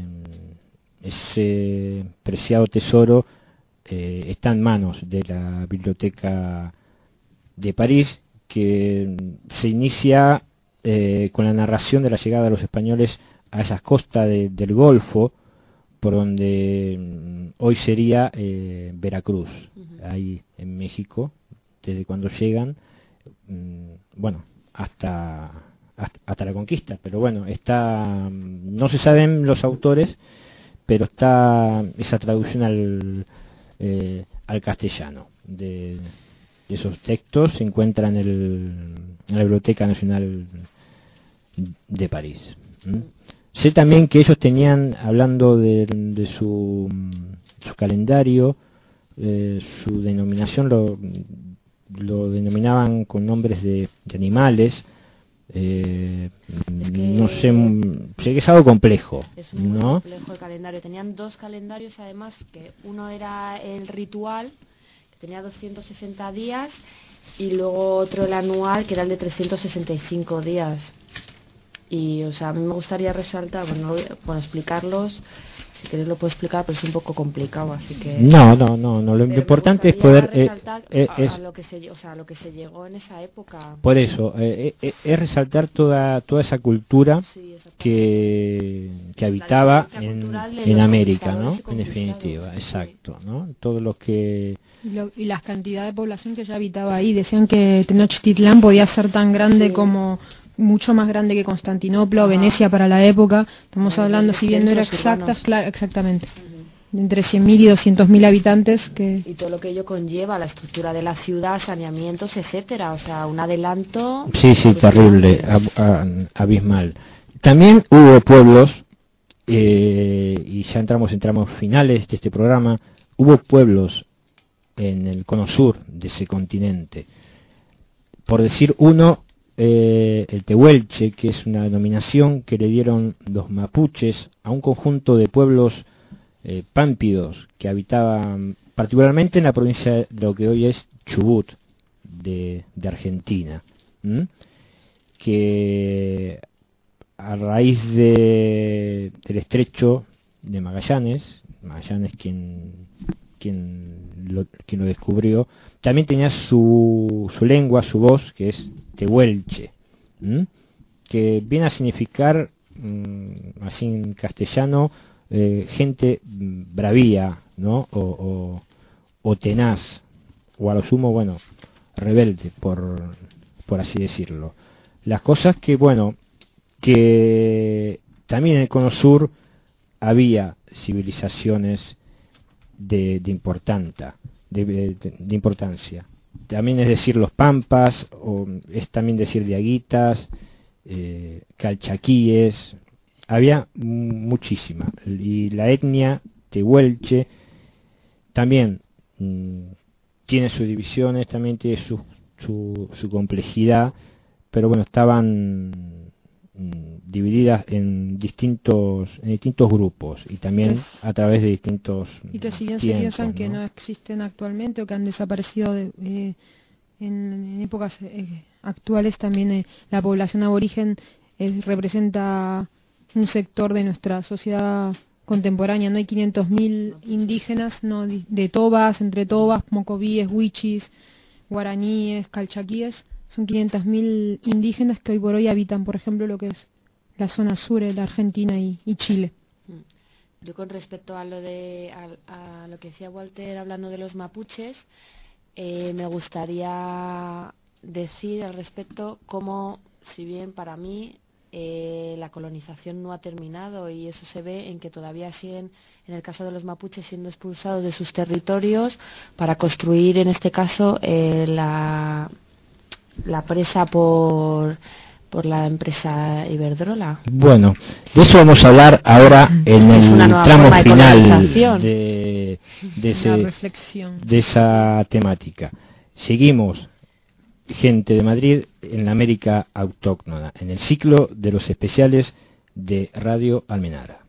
ese preciado tesoro eh, está en manos de la Biblioteca de París, que se inicia eh, con la narración de la llegada de los españoles a esas costas de, del Golfo, por donde mm, hoy sería eh, Veracruz, uh-huh. ahí en México, desde cuando llegan, mmm, bueno, hasta, hasta hasta la conquista. Pero bueno, está, no se saben los autores, pero está esa traducción al eh, al castellano de, de esos textos, se encuentra en, el, en la Biblioteca Nacional de París. ¿Mm? Sé también que ellos tenían, hablando de, de su, su calendario, eh, su denominación lo, lo denominaban con nombres de, de animales, Eh, Es que no sé, mm, sé que es algo complejo, es muy ¿no? complejo el calendario. Tenían dos calendarios además, que uno era el ritual, que tenía doscientos sesenta días, y luego otro el anual, que era el de trescientos sesenta y cinco días. Y, o sea, a mí me gustaría resaltar, bueno, bueno explicarlos, si queréis lo puedo explicar, pero es un poco complicado, así que... No, no, no, no. Lo Pero me importante es gustaría poder... eh, resaltar eh, a, es, a lo que se, o sea, a lo que se llegó en esa época. por eso, eh, eh, es resaltar toda toda esa cultura Sí, exactamente. que, que La habitaba diferencia en, cultural de en los América, ¿no? conquistadores y En conquistados, definitiva, sí. exacto, ¿no? Todos los que... Y, lo- y las cantidades de población que ya habitaba ahí. Decían que Tenochtitlán podía ser tan grande Sí. como, mucho más grande que Constantinopla o Ajá. Venecia para la época. Estamos Como hablando, los si bien no era centros exacta, urbanos. claro, exactamente, Ujú. de entre cien mil y doscientos mil habitantes que... Y todo lo que ello conlleva, la estructura de la ciudad, saneamientos, etcétera. O sea, un adelanto. Sí, sí, alucinante. terrible, ab- a- abismal. También hubo pueblos, eh, y ya entramos en tramos finales de este programa, hubo pueblos en el cono sur de ese continente. Por decir uno, eh, el Tehuelche, que es una denominación que le dieron los mapuches a un conjunto de pueblos eh, pámpidos que habitaban particularmente en la provincia de lo que hoy es Chubut, de, de Argentina, ¿m? que a raíz de, del estrecho de Magallanes, Magallanes quien, quien, lo, quien lo descubrió, también tenía su, su lengua, su voz, que es tehuelche, ¿m? que viene a significar, mm, así en castellano, eh, gente mm, bravía, ¿no? O, o, o tenaz, o a lo sumo, bueno, rebelde, por, por así decirlo. Las cosas que, bueno, que también en el cono sur había civilizaciones de, de, importancia, de, de, de importancia. También es decir los pampas, o es también decir diaguitas, eh, calchaquíes, había muchísima. Y la etnia tehuelche también mmm, tiene sus divisiones, también tiene su, su, su complejidad, pero bueno, estaban mmm, divididas en distintos en distintos grupos y también Es, a través de distintos y que si bien tiempos, se piensan ¿no? que no existen actualmente o que han desaparecido de, eh, en, en épocas eh, actuales, también eh, la población aborigen eh, representa un sector de nuestra sociedad contemporánea. No hay quinientos mil indígenas, no, de tobas, entre tobas, mocovíes, huichis, guaraníes, calchaquíes. Son quinientos mil indígenas que hoy por hoy habitan, por ejemplo, lo que es la zona sur de la Argentina y, y Chile. Yo con respecto a lo de a, a lo que decía Walter hablando de los mapuches, eh, me gustaría decir al respecto cómo, si bien para mí eh, la colonización no ha terminado, y eso se ve en que todavía siguen, en el caso de los mapuches, siendo expulsados de sus territorios para construir, en este caso, eh, la, la presa por por la empresa Iberdrola. Bueno, de eso vamos a hablar ahora en Es el una nueva tramo forma de final colonización. de, de, La ese, reflexión. de esa temática. Seguimos, gente de Madrid, en la América autóctona, en el ciclo de los especiales de Radio Almenara.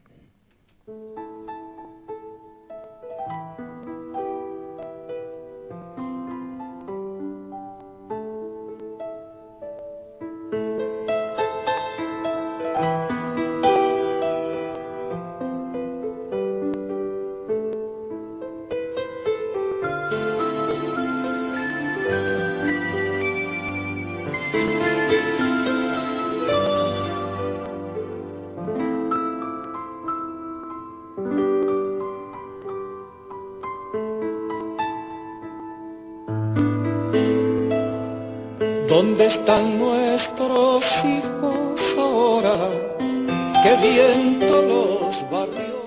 ¿Dónde están nuestros hijos ahora? ¡Qué viento los barrió!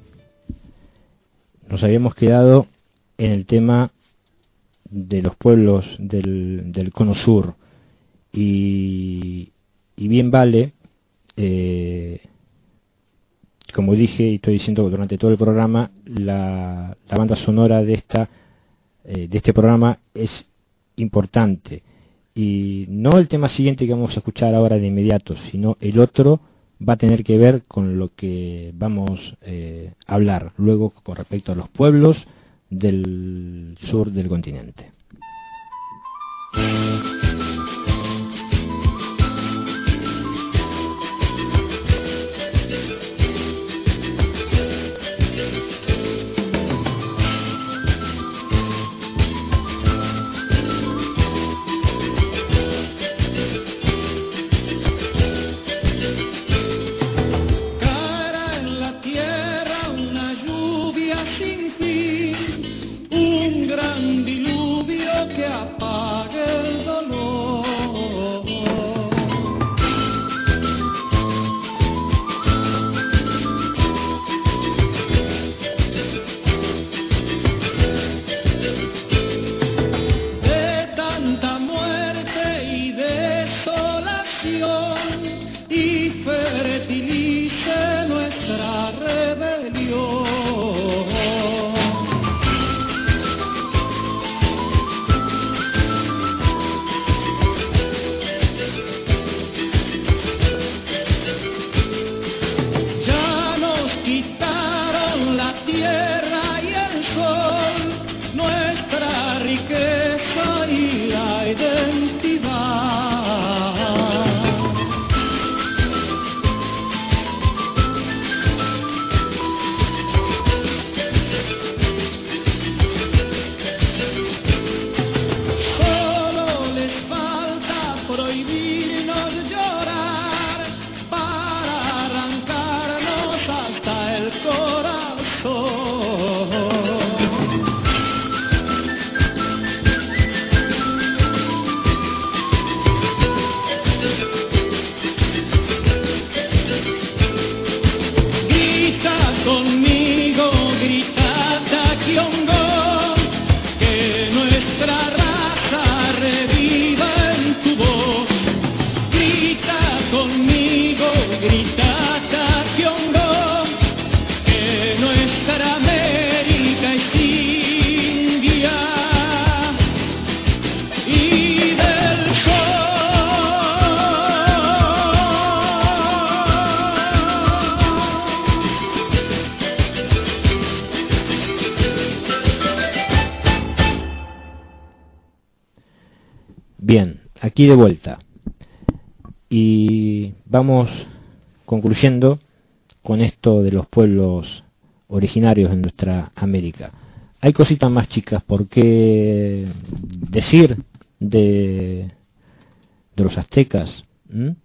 Nos habíamos quedado en el tema de los pueblos del, del cono sur y, y bien vale, eh, como dije y estoy diciendo durante todo el programa, la, la banda sonora de esta eh, de este programa es importante. Y no el tema siguiente que vamos a escuchar ahora de inmediato, sino el otro va a tener que ver con lo que vamos eh, a hablar luego con respecto a los pueblos del sur del continente. Bien, aquí de vuelta. Y vamos concluyendo con esto de los pueblos originarios en nuestra América. Hay cositas más chicas por qué decir de, de los aztecas, ¿m?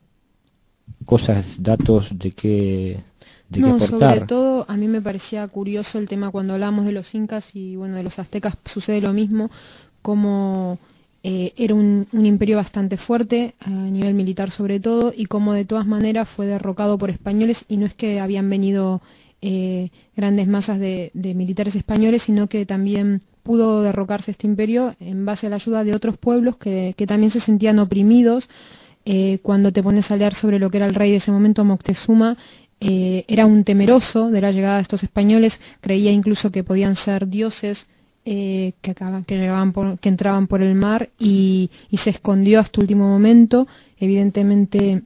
Cosas, datos de qué, de no, qué aportar. Sobre todo a mí me parecía curioso el tema cuando hablamos de los incas y bueno, de los aztecas sucede lo mismo, como eh, era un, un imperio bastante fuerte a nivel militar sobre todo, y como de todas maneras fue derrocado por españoles, y no es que habían venido eh, grandes masas de, de militares españoles, sino que también pudo derrocarse este imperio en base a la ayuda de otros pueblos que, que también se sentían oprimidos. Eh, cuando te pones a leer sobre lo que era el rey de ese momento, Moctezuma, eh, era un temeroso de la llegada de estos españoles, creía incluso que podían ser dioses eh, que, acaban, que, llegaban por, que entraban por el mar, y, y se escondió hasta último momento. Evidentemente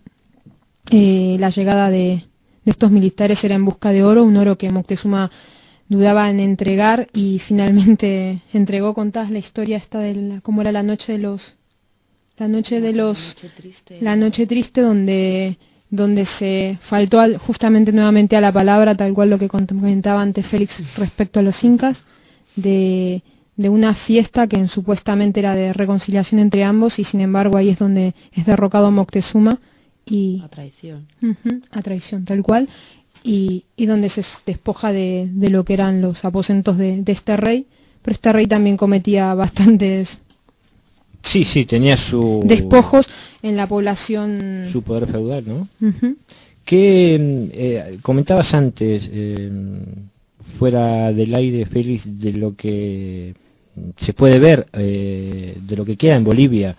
eh, la llegada de, de estos militares era en busca de oro, un oro que Moctezuma dudaba en entregar, y finalmente entregó. Contás la historia esta de la, cómo era la noche de los la noche de los la noche triste, la noche triste donde donde se faltó al, justamente nuevamente a la palabra, tal cual lo que comentaba antes Félix respecto a los incas, de, de una fiesta que supuestamente era de reconciliación entre ambos, y sin embargo ahí es donde es derrocado Moctezuma y a traición uh-huh, a traición tal cual, y, y donde se despoja de, de lo que eran los aposentos de, de este rey. Pero este rey también cometía bastantes Sí, sí, tenía su despojos en la población, su poder feudal, ¿no? uh-huh. Que eh, comentabas antes, eh, fuera del aire, Félix, de lo que se puede ver, eh, de lo que queda en Bolivia,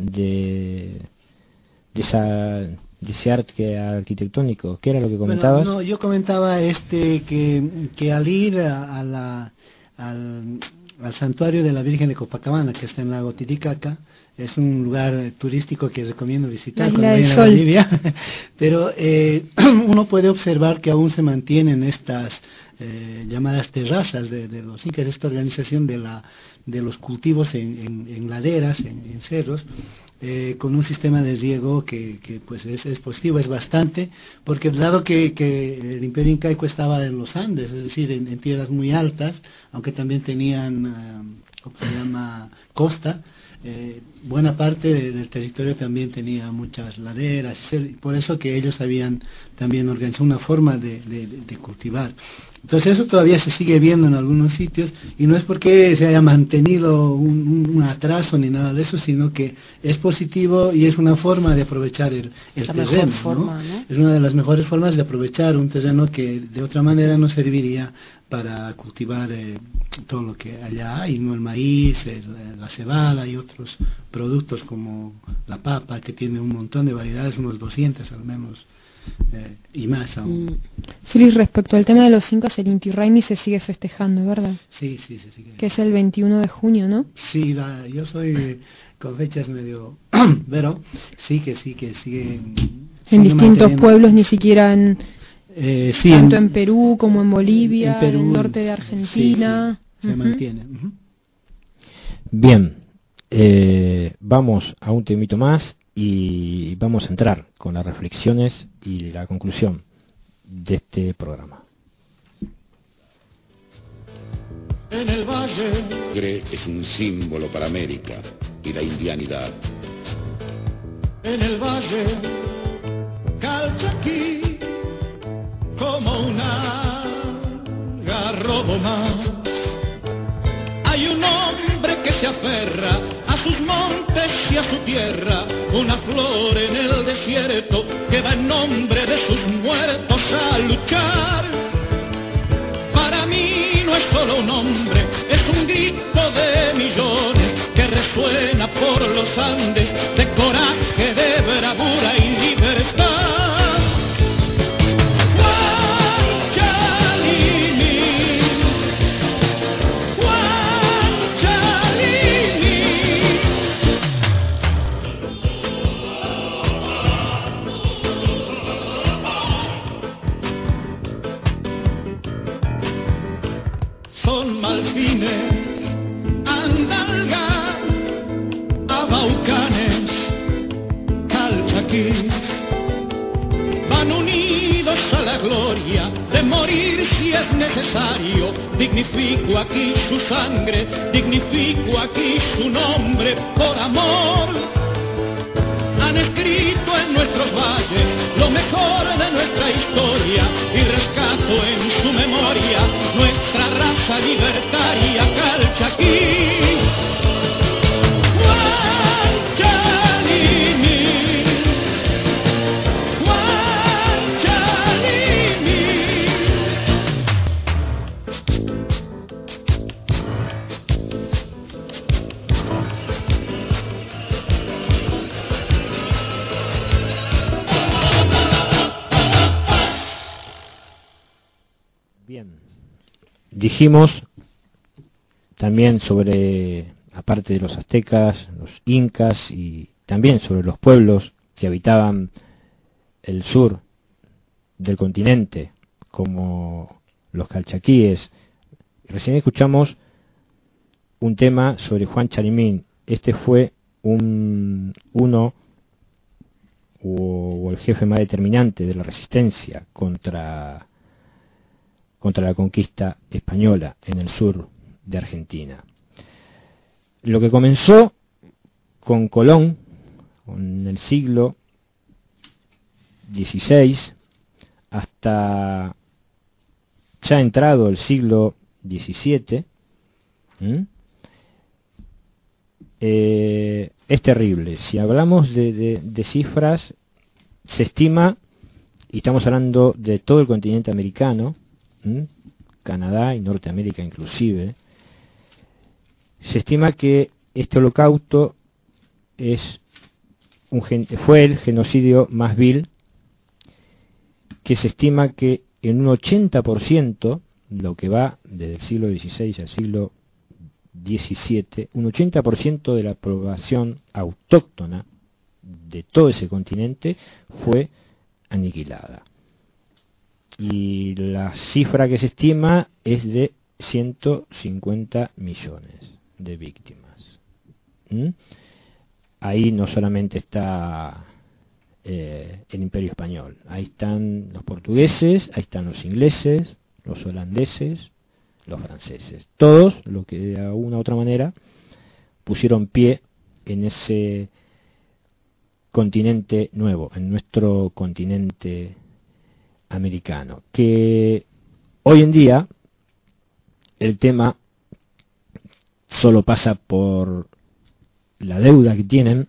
de, de, esa, de ese arte arquitectónico. ¿Qué era lo que comentabas? Bueno, no, yo comentaba este que, que al ir a, a la... al al santuario de la Virgen de Copacabana, que está en Lago Titicaca. Es un lugar turístico que recomiendo visitar La cuando Isla del vayan a Sol. Bolivia. Pero eh, uno puede observar que aún se mantienen estas eh, llamadas terrazas de, de los incas, esta organización de la de los cultivos en, en, en laderas, en, en cerros, eh, con un sistema de riego que, que pues es, es positivo, es bastante, porque dado que, que el Imperio Incaico estaba en los Andes, es decir, en, en tierras muy altas, aunque también tenían, uh, ¿cómo se llama?, costa, eh, buena parte de, del territorio también tenía muchas laderas, por eso que ellos habían también organizado una forma de, de, de cultivar. Entonces eso todavía se sigue viendo en algunos sitios, y no es porque se haya mantenido un, un atraso ni nada de eso, sino que es positivo y es una forma de aprovechar el, el La terreno, mejor ¿no? forma, ¿no? Es una de las mejores formas de aprovechar un terreno que de otra manera no serviría para cultivar eh, todo lo que allá hay, ¿no? El maíz, el, la cebada y otros productos como la papa, que tiene un montón de variedades, unos doscientos al menos. Eh, y más aún. Mm. Feliz, respecto al tema de los incas, el Inti Raymi se sigue festejando, ¿verdad? Sí, sí, se sigue. Que es el veintiuno de junio, ¿no? Sí, la, yo soy eh, con fechas medio, pero sí que sí que sigue. En sigue distintos manteniendo. pueblos, ni siquiera en, Eh, sí, tanto en, Perú como en Bolivia, en Perú, en el norte de sí, Argentina. sí, se Ujú. mantiene. Ujú. Bien, eh, vamos a un temito más y vamos a entrar con las reflexiones y la conclusión de este programa. En el valle, Tigre es un símbolo para América y la indianidad. en el valle, Calchaquí, como una garrobo más. Hay un hombre que se aferra a sus montes y a su tierra, una flor en el desierto que va en nombre de sus muertos a luchar. Para mí no es solo un hombre, es un grito de millones que resuena por los Andes de coraje, de bravura y libertad. Huanchalini, Huanchalini. Son Malvines, Andalga, Abaucanes, Calchaquís, van unidos a la gloria de morir si es necesario. Dignifico aquí su sangre, dignifico aquí su nombre por amor. Han escrito en nuestros valles lo mejor de nuestra historia y rescato en su memoria nuestra raza libertaria calchaquí. Huanchalini, Huanchalini. Bien, dijimos también sobre, aparte de los aztecas, los incas y también sobre los pueblos que habitaban el sur del continente, como los calchaquíes. Recién escuchamos un tema sobre Juan Chalimín. Este fue un uno o, o el jefe más determinante de la resistencia contra contra la conquista española en el sur de Argentina. Lo que comenzó con Colón en el siglo dieciséis hasta ya entrado el siglo diecisiete, ¿m? Eh, es terrible. Si hablamos de, de, de cifras, se estima, y estamos hablando de todo el continente americano, ¿m? Canadá y Norteamérica inclusive, se estima que este holocausto es un gen- fue el genocidio más vil, que se estima que en un ochenta por ciento, lo que va desde el siglo dieciséis al siglo diecisiete, un ochenta por ciento de la población autóctona de todo ese continente fue aniquilada. Y la cifra que se estima es de ciento cincuenta millones de víctimas. ¿Mm? Ahí no solamente está eh, el Imperio Español, ahí están los portugueses, ahí están los ingleses, los holandeses, los franceses, todos los que de alguna u otra manera pusieron pie en ese continente nuevo, en nuestro continente americano, que hoy en día el tema solo pasa por la deuda que tienen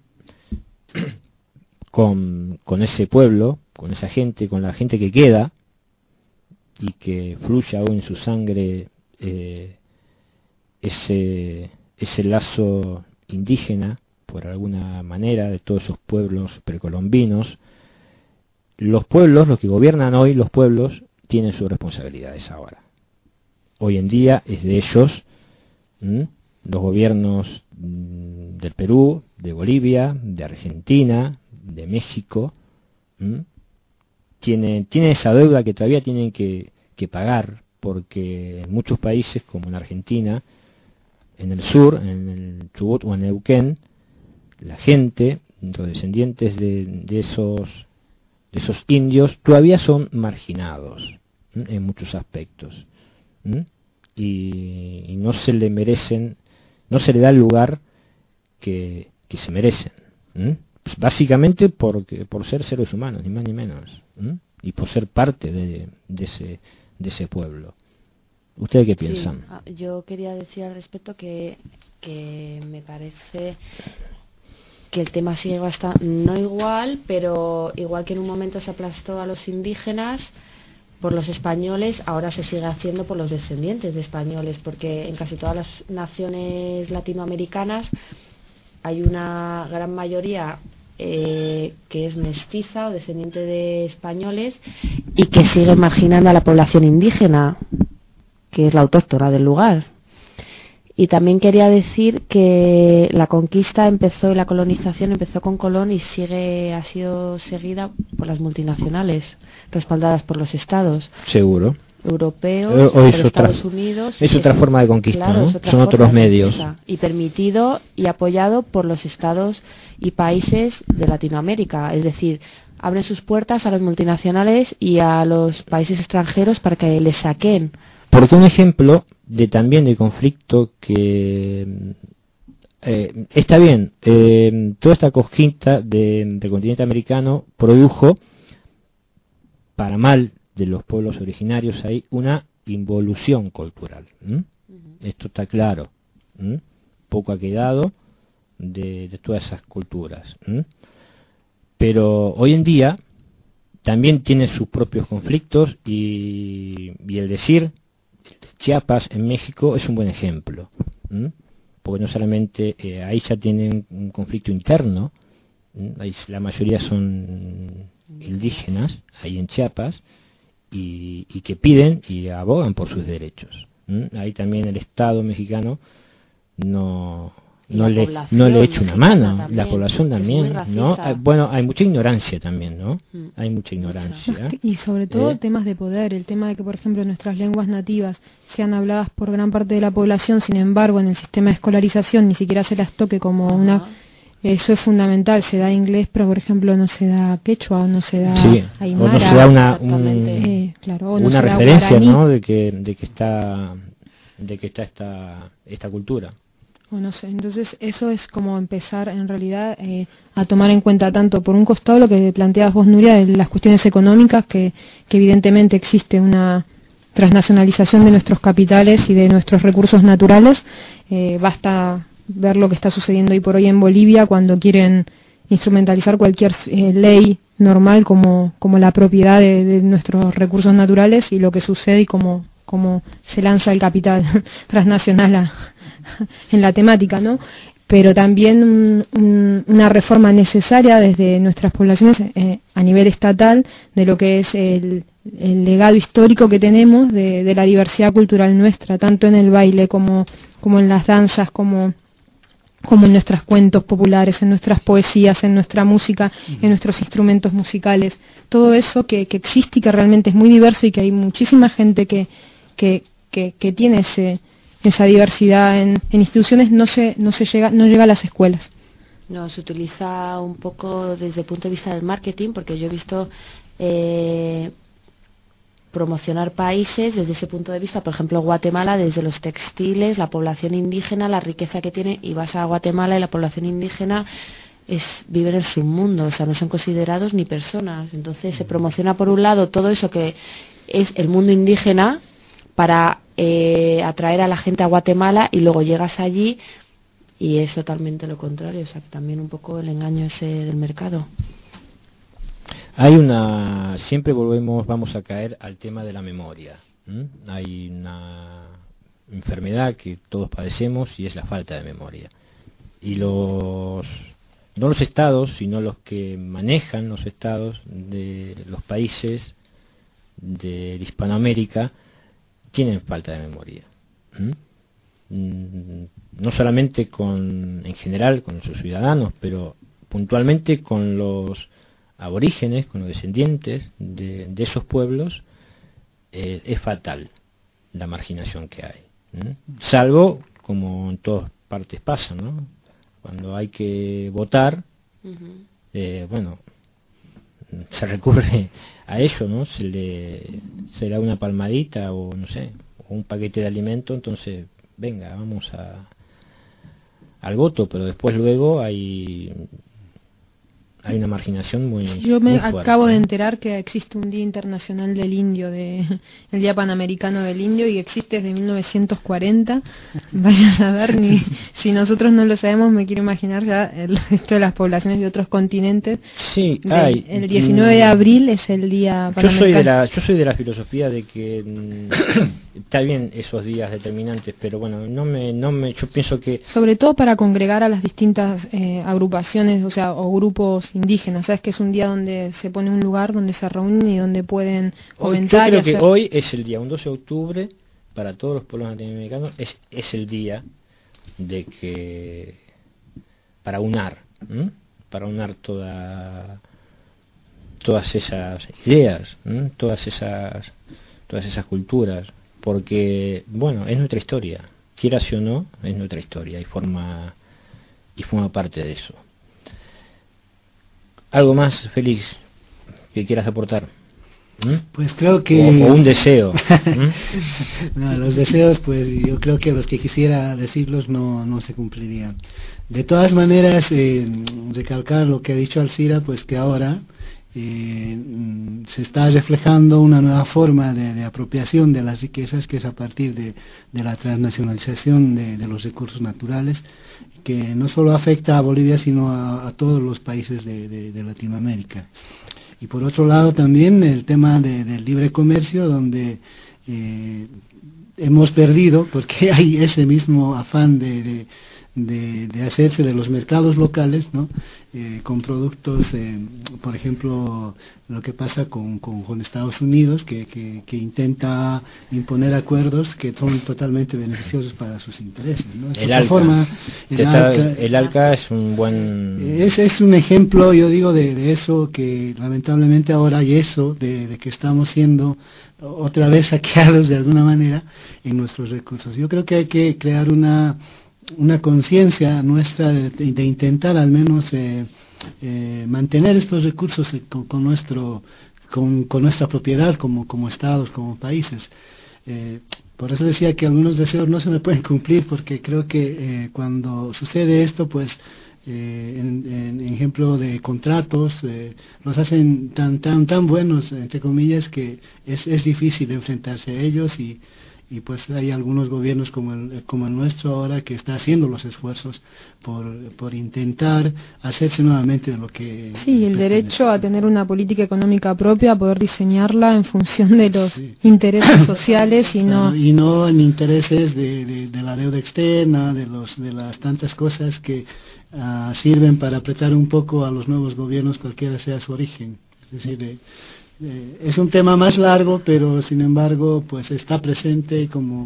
con, con ese pueblo, con esa gente, con la gente que queda y que fluye aún en su sangre eh, ese, ese lazo indígena, por alguna manera, de todos esos pueblos precolombinos. Los pueblos, los que gobiernan hoy, los pueblos, tienen sus responsabilidades ahora. Hoy en día es de ellos, ¿m? Los gobiernos m, del Perú, de Bolivia, de Argentina, de México, ¿m? tienen, tienen esa deuda que todavía tienen que, que pagar, porque en muchos países, como en Argentina, en el sur, en el Chubut o en Neuquén, la gente, los descendientes de, de esos de esos indios todavía son marginados ¿m? en muchos aspectos y, y no se le merecen, no se le da el lugar que, que se merecen, pues básicamente porque por ser seres humanos, ni más ni menos, ¿m? y por ser parte de, de ese de ese pueblo. ¿Ustedes qué piensan? Sí, yo quería decir al respecto que que me parece que el tema sigue bastante, no igual, pero igual que en un momento se aplastó a los indígenas por los españoles, ahora se sigue haciendo por los descendientes de españoles, porque en casi todas las naciones latinoamericanas hay una gran mayoría eh, que es mestiza o descendiente de españoles y que sigue marginando a la población indígena, que es la autóctona del lugar. Y también quería decir que la conquista empezó y la colonización empezó con Colón y sigue ha sido seguida por las multinacionales respaldadas por los estados. Seguro. Europeos, por Estados otra, Unidos. Es otra forma de conquista, claro, ¿no? Es otra Son forma otros de medios. Conquista, y permitido y apoyado por los estados y países de Latinoamérica. Es decir, abren sus puertas a las multinacionales y a los países extranjeros para que les saquen. Porque un ejemplo de también de conflicto que eh, está bien, eh, toda esta conquista de, del continente americano produjo, para mal de los pueblos originarios, ahí una involución cultural. ¿Mm? Uh-huh. Esto está claro. ¿Mm? Poco ha quedado de, de todas esas culturas. ¿Mm? Pero hoy en día también tiene sus propios conflictos y, y el decir Chiapas en México es un buen ejemplo, ¿m? porque no solamente eh, ahí ya tienen un conflicto interno, ahí la mayoría son indígenas ahí en Chiapas y, y que piden y abogan por sus derechos. ¿m? Ahí también el Estado mexicano no no le no le echa una mano, también, la población también, ¿no? Bueno, hay mucha ignorancia también, ¿no? Mm. Hay mucha ignorancia. Y sobre todo ¿Eh? temas de poder, el tema de que, por ejemplo, nuestras lenguas nativas sean habladas por gran parte de la población, sin embargo, en el sistema de escolarización ni siquiera se las toque como uh-huh. una... Eso es fundamental, se da inglés, pero por ejemplo no se da quechua o no se da sí, aymara. O no se da una, un, eh, claro, o no una se da referencia, guaraní. ¿no? De que, de que está, de que está esta, esta cultura. O no sé, entonces eso es como empezar en realidad eh, a tomar en cuenta tanto por un costado lo que planteabas vos, Nuria, de las cuestiones económicas, que, que evidentemente existe una transnacionalización de nuestros capitales y de nuestros recursos naturales. Eh, basta ver lo que está sucediendo hoy por hoy en Bolivia cuando quieren instrumentalizar cualquier eh, ley normal como, como la propiedad de, de nuestros recursos naturales y lo que sucede y cómo, cómo se lanza el capital transnacional a en la temática, ¿no? Pero también un, un, una reforma necesaria desde nuestras poblaciones eh, a nivel estatal de lo que es el, el legado histórico que tenemos de, de la diversidad cultural nuestra, tanto en el baile como como en las danzas, como como en nuestros cuentos populares, en nuestras poesías, en nuestra música, en nuestros instrumentos musicales, todo eso que, que existe y que realmente es muy diverso y que hay muchísima gente que que, que, que tiene ese, esa diversidad en, en instituciones, no se no se llega no llega a las escuelas. No, se utiliza un poco desde el punto de vista del marketing, porque yo he visto eh, promocionar países desde ese punto de vista, por ejemplo Guatemala, desde los textiles, la población indígena, la riqueza que tiene, y vas a Guatemala y la población indígena es vive en el submundo, o sea, no son considerados ni personas. Entonces se promociona por un lado todo eso que es el mundo indígena para eh, atraer a la gente a Guatemala, y luego llegas allí y es totalmente lo contrario, o sea, que también un poco el engaño ese del mercado. Hay una, siempre volvemos, vamos a caer al tema de la memoria. ¿Mm? Hay una enfermedad que todos padecemos y es la falta de memoria. Y los, no los estados, sino los que manejan los estados de los países de Hispanoamérica tienen falta de memoria. ¿Mm? No solamente con, en general, con sus ciudadanos, pero puntualmente con los aborígenes, con los descendientes de, de esos pueblos, eh, es fatal la marginación que hay. ¿Mm? Salvo, como en todas partes pasa, ¿no? Cuando hay que votar, uh-huh. eh, bueno, se recurre a ello, ¿no? Se le, se le da una palmadita o, no sé, o un paquete de alimento, entonces, venga, vamos a al voto, pero después luego hay... hay una marginación muy Yo me muy fuerte, acabo ¿no? de enterar que existe un Día Internacional del Indio, de, el Día Panamericano del Indio, y existe desde mil novecientos cuarenta. Vayan a ver, ni, si nosotros no lo sabemos, me quiero imaginar ya el resto de las poblaciones de otros continentes. Sí, de, hay. El diecinueve de abril es el Día Panamericano. Yo soy de la, yo soy de la filosofía de que mm, está bien esos días determinantes, pero bueno, no me, no me, yo pienso que sobre todo para congregar a las distintas eh, agrupaciones, o sea, o grupos indígenas, sabes que es un día donde se pone un lugar donde se reúnen y donde pueden comentar. Yo creo y hacer... que hoy es el día, un doce de octubre, para todos los pueblos latinoamericanos, es, es el día de que, para unar, ¿m? para unar toda, todas esas ideas, ¿m? todas esas, todas esas culturas, porque, bueno, es nuestra historia, quieras o no, es nuestra historia y forma, y forma parte de eso. ¿Algo más, Félix, que quieras aportar? ¿Mm? Pues creo que... O, o un deseo. No, los deseos, pues yo creo que los que quisiera decirlos no, no se cumplirían. De todas maneras, eh, recalcar lo que ha dicho Alcira, pues que ahora eh, se está reflejando una nueva forma de, de apropiación de las riquezas, que es a partir de, de la transnacionalización de, de los recursos naturales, que no solo afecta a Bolivia, sino a, a todos los países de, de, de Latinoamérica. Y por otro lado también el tema de, del libre comercio, donde eh, hemos perdido, porque hay ese mismo afán de, de, de, de hacerse de los mercados locales, ¿no? Eh, con productos, eh, por ejemplo, lo que pasa con, con, con Estados Unidos, que, que, que intenta imponer acuerdos que son totalmente beneficiosos para sus intereses, ¿no? El ALCA. Forma, el, está, ALCA, el ALCA es un buen... Es, es un ejemplo, yo digo, de, de eso, que lamentablemente ahora hay eso, de, de que estamos siendo otra vez saqueados de alguna manera en nuestros recursos. Yo creo que hay que crear una... una conciencia nuestra de, de intentar al menos eh, eh, mantener estos recursos con, con nuestro con, con nuestra propiedad como, como estados, como países. Eh, por eso decía que algunos deseos no se me pueden cumplir, porque creo que eh, cuando sucede esto, pues eh, en, en, en ejemplo de contratos, eh, los hacen tan tan tan buenos, entre comillas, que es, es difícil enfrentarse a ellos, y y pues hay algunos gobiernos como el, como el nuestro ahora que está haciendo los esfuerzos por, por intentar hacerse nuevamente de lo que... Sí, el derecho a tener una política económica propia, a poder diseñarla en función de los sí. intereses sociales y no... Claro, y no en intereses de, de, de la deuda externa, de, los, de las tantas cosas que uh, sirven para apretar un poco a los nuevos gobiernos, cualquiera sea su origen. Es decir, de, Eh, es un tema más largo, pero sin embargo pues está presente como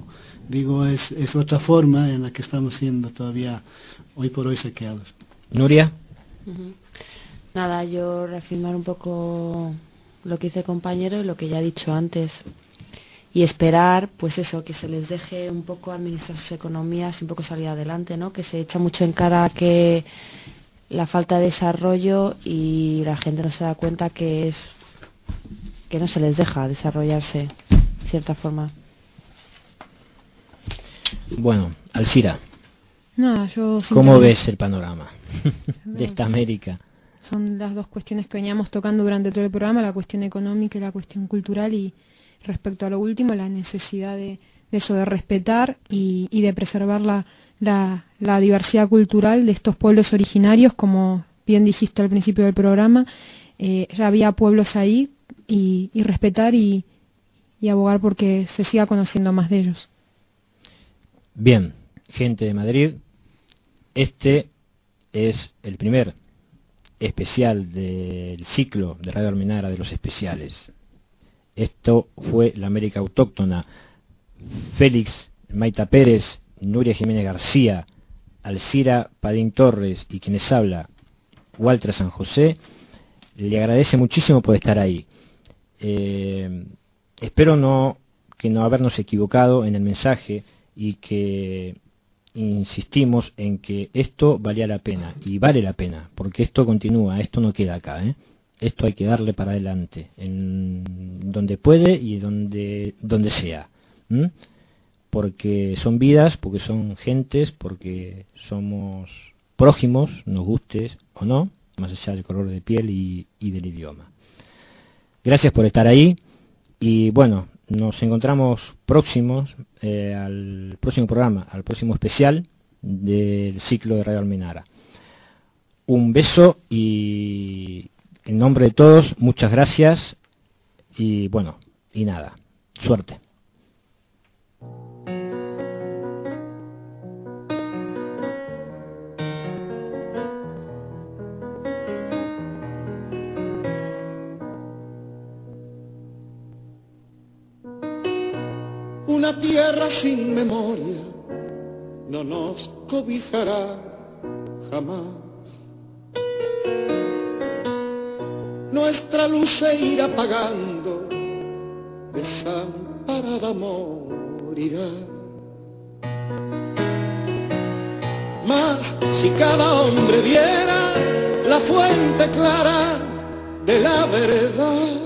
digo, es, es otra forma en la que estamos siendo todavía hoy por hoy saqueados. Nuria. Uh-huh. Nada, yo reafirmar un poco lo que dice el compañero y lo que ya he dicho antes. Y esperar, pues eso, que se les deje un poco administrar sus economías y un poco salir adelante, ¿no? Que se echa mucho en cara que la falta de desarrollo y la gente no se da cuenta que es que no se les deja desarrollarse de cierta forma. Bueno, Alcira, Nada, yo ¿cómo ves el panorama de esta América? Son las dos cuestiones que veníamos tocando durante todo el programa, la cuestión económica y la cuestión cultural, y respecto a lo último, la necesidad de, de eso, de respetar y, y de preservar la, la, la diversidad cultural de estos pueblos originarios, como bien dijiste al principio del programa. Eh, ya había pueblos ahí, y, y respetar y, y abogar porque se siga conociendo más de ellos. Bien, gente de Madrid, este es el primer especial del ciclo de Radio Almenara de los especiales. Esto fue la América Autóctona. Félix Maita Pérez, Nuria Jiménez García, Alcira Padín Torres y quienes habla, Walter San José, le agradece muchísimo por estar ahí. Eh, espero no que no habernos equivocado en el mensaje y que insistimos en que esto valía la pena, y vale la pena, porque esto continúa, esto no queda acá, ¿eh? Esto hay que darle para adelante, en donde puede y donde, donde sea, ¿m? Porque son vidas, porque son gentes, porque somos prójimos, nos gustes o no, más allá del color de piel y, y del idioma. Gracias por estar ahí, y bueno, nos encontramos próximos eh, al próximo programa, al próximo especial del ciclo de Radio Almenara. Un beso y en nombre de todos, muchas gracias y bueno, y nada, suerte. Una tierra sin memoria no nos cobijará jamás. Nuestra luz se irá apagando, desamparada morirá. Mas si cada hombre viera la fuente clara de la verdad,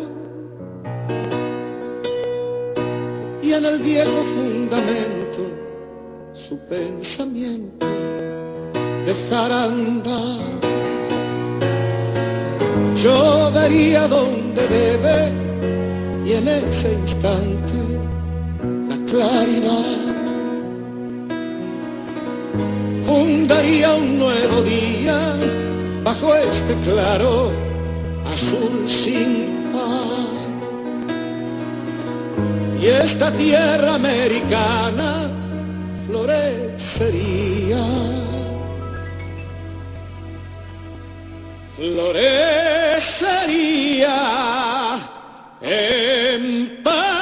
y en el viejo fundamento su pensamiento dejara andar, yo vería donde debe y en ese instante la claridad fundaría un nuevo día bajo este claro azul sin par. Y esta tierra americana florecería, florecería en paz.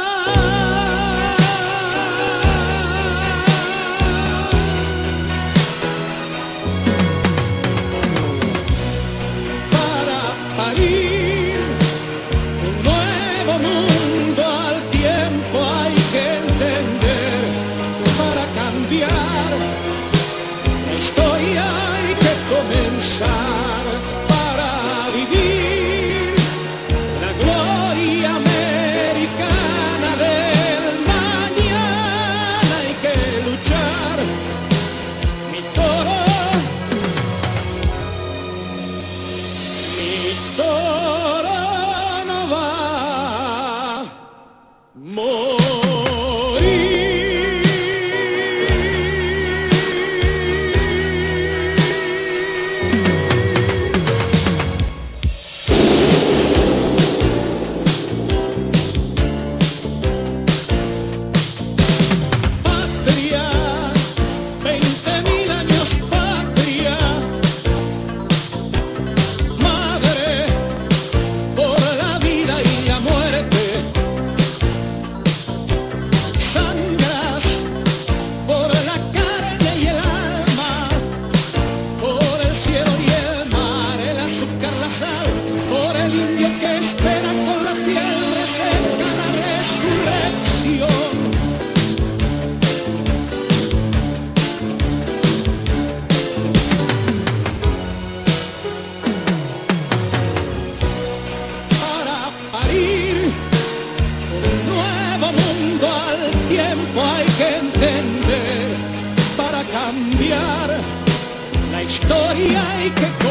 Para parir un nuevo mundo al tiempo hay que entender, para cambiar la historia hay que comenzar, para vivir la gloria. historia y que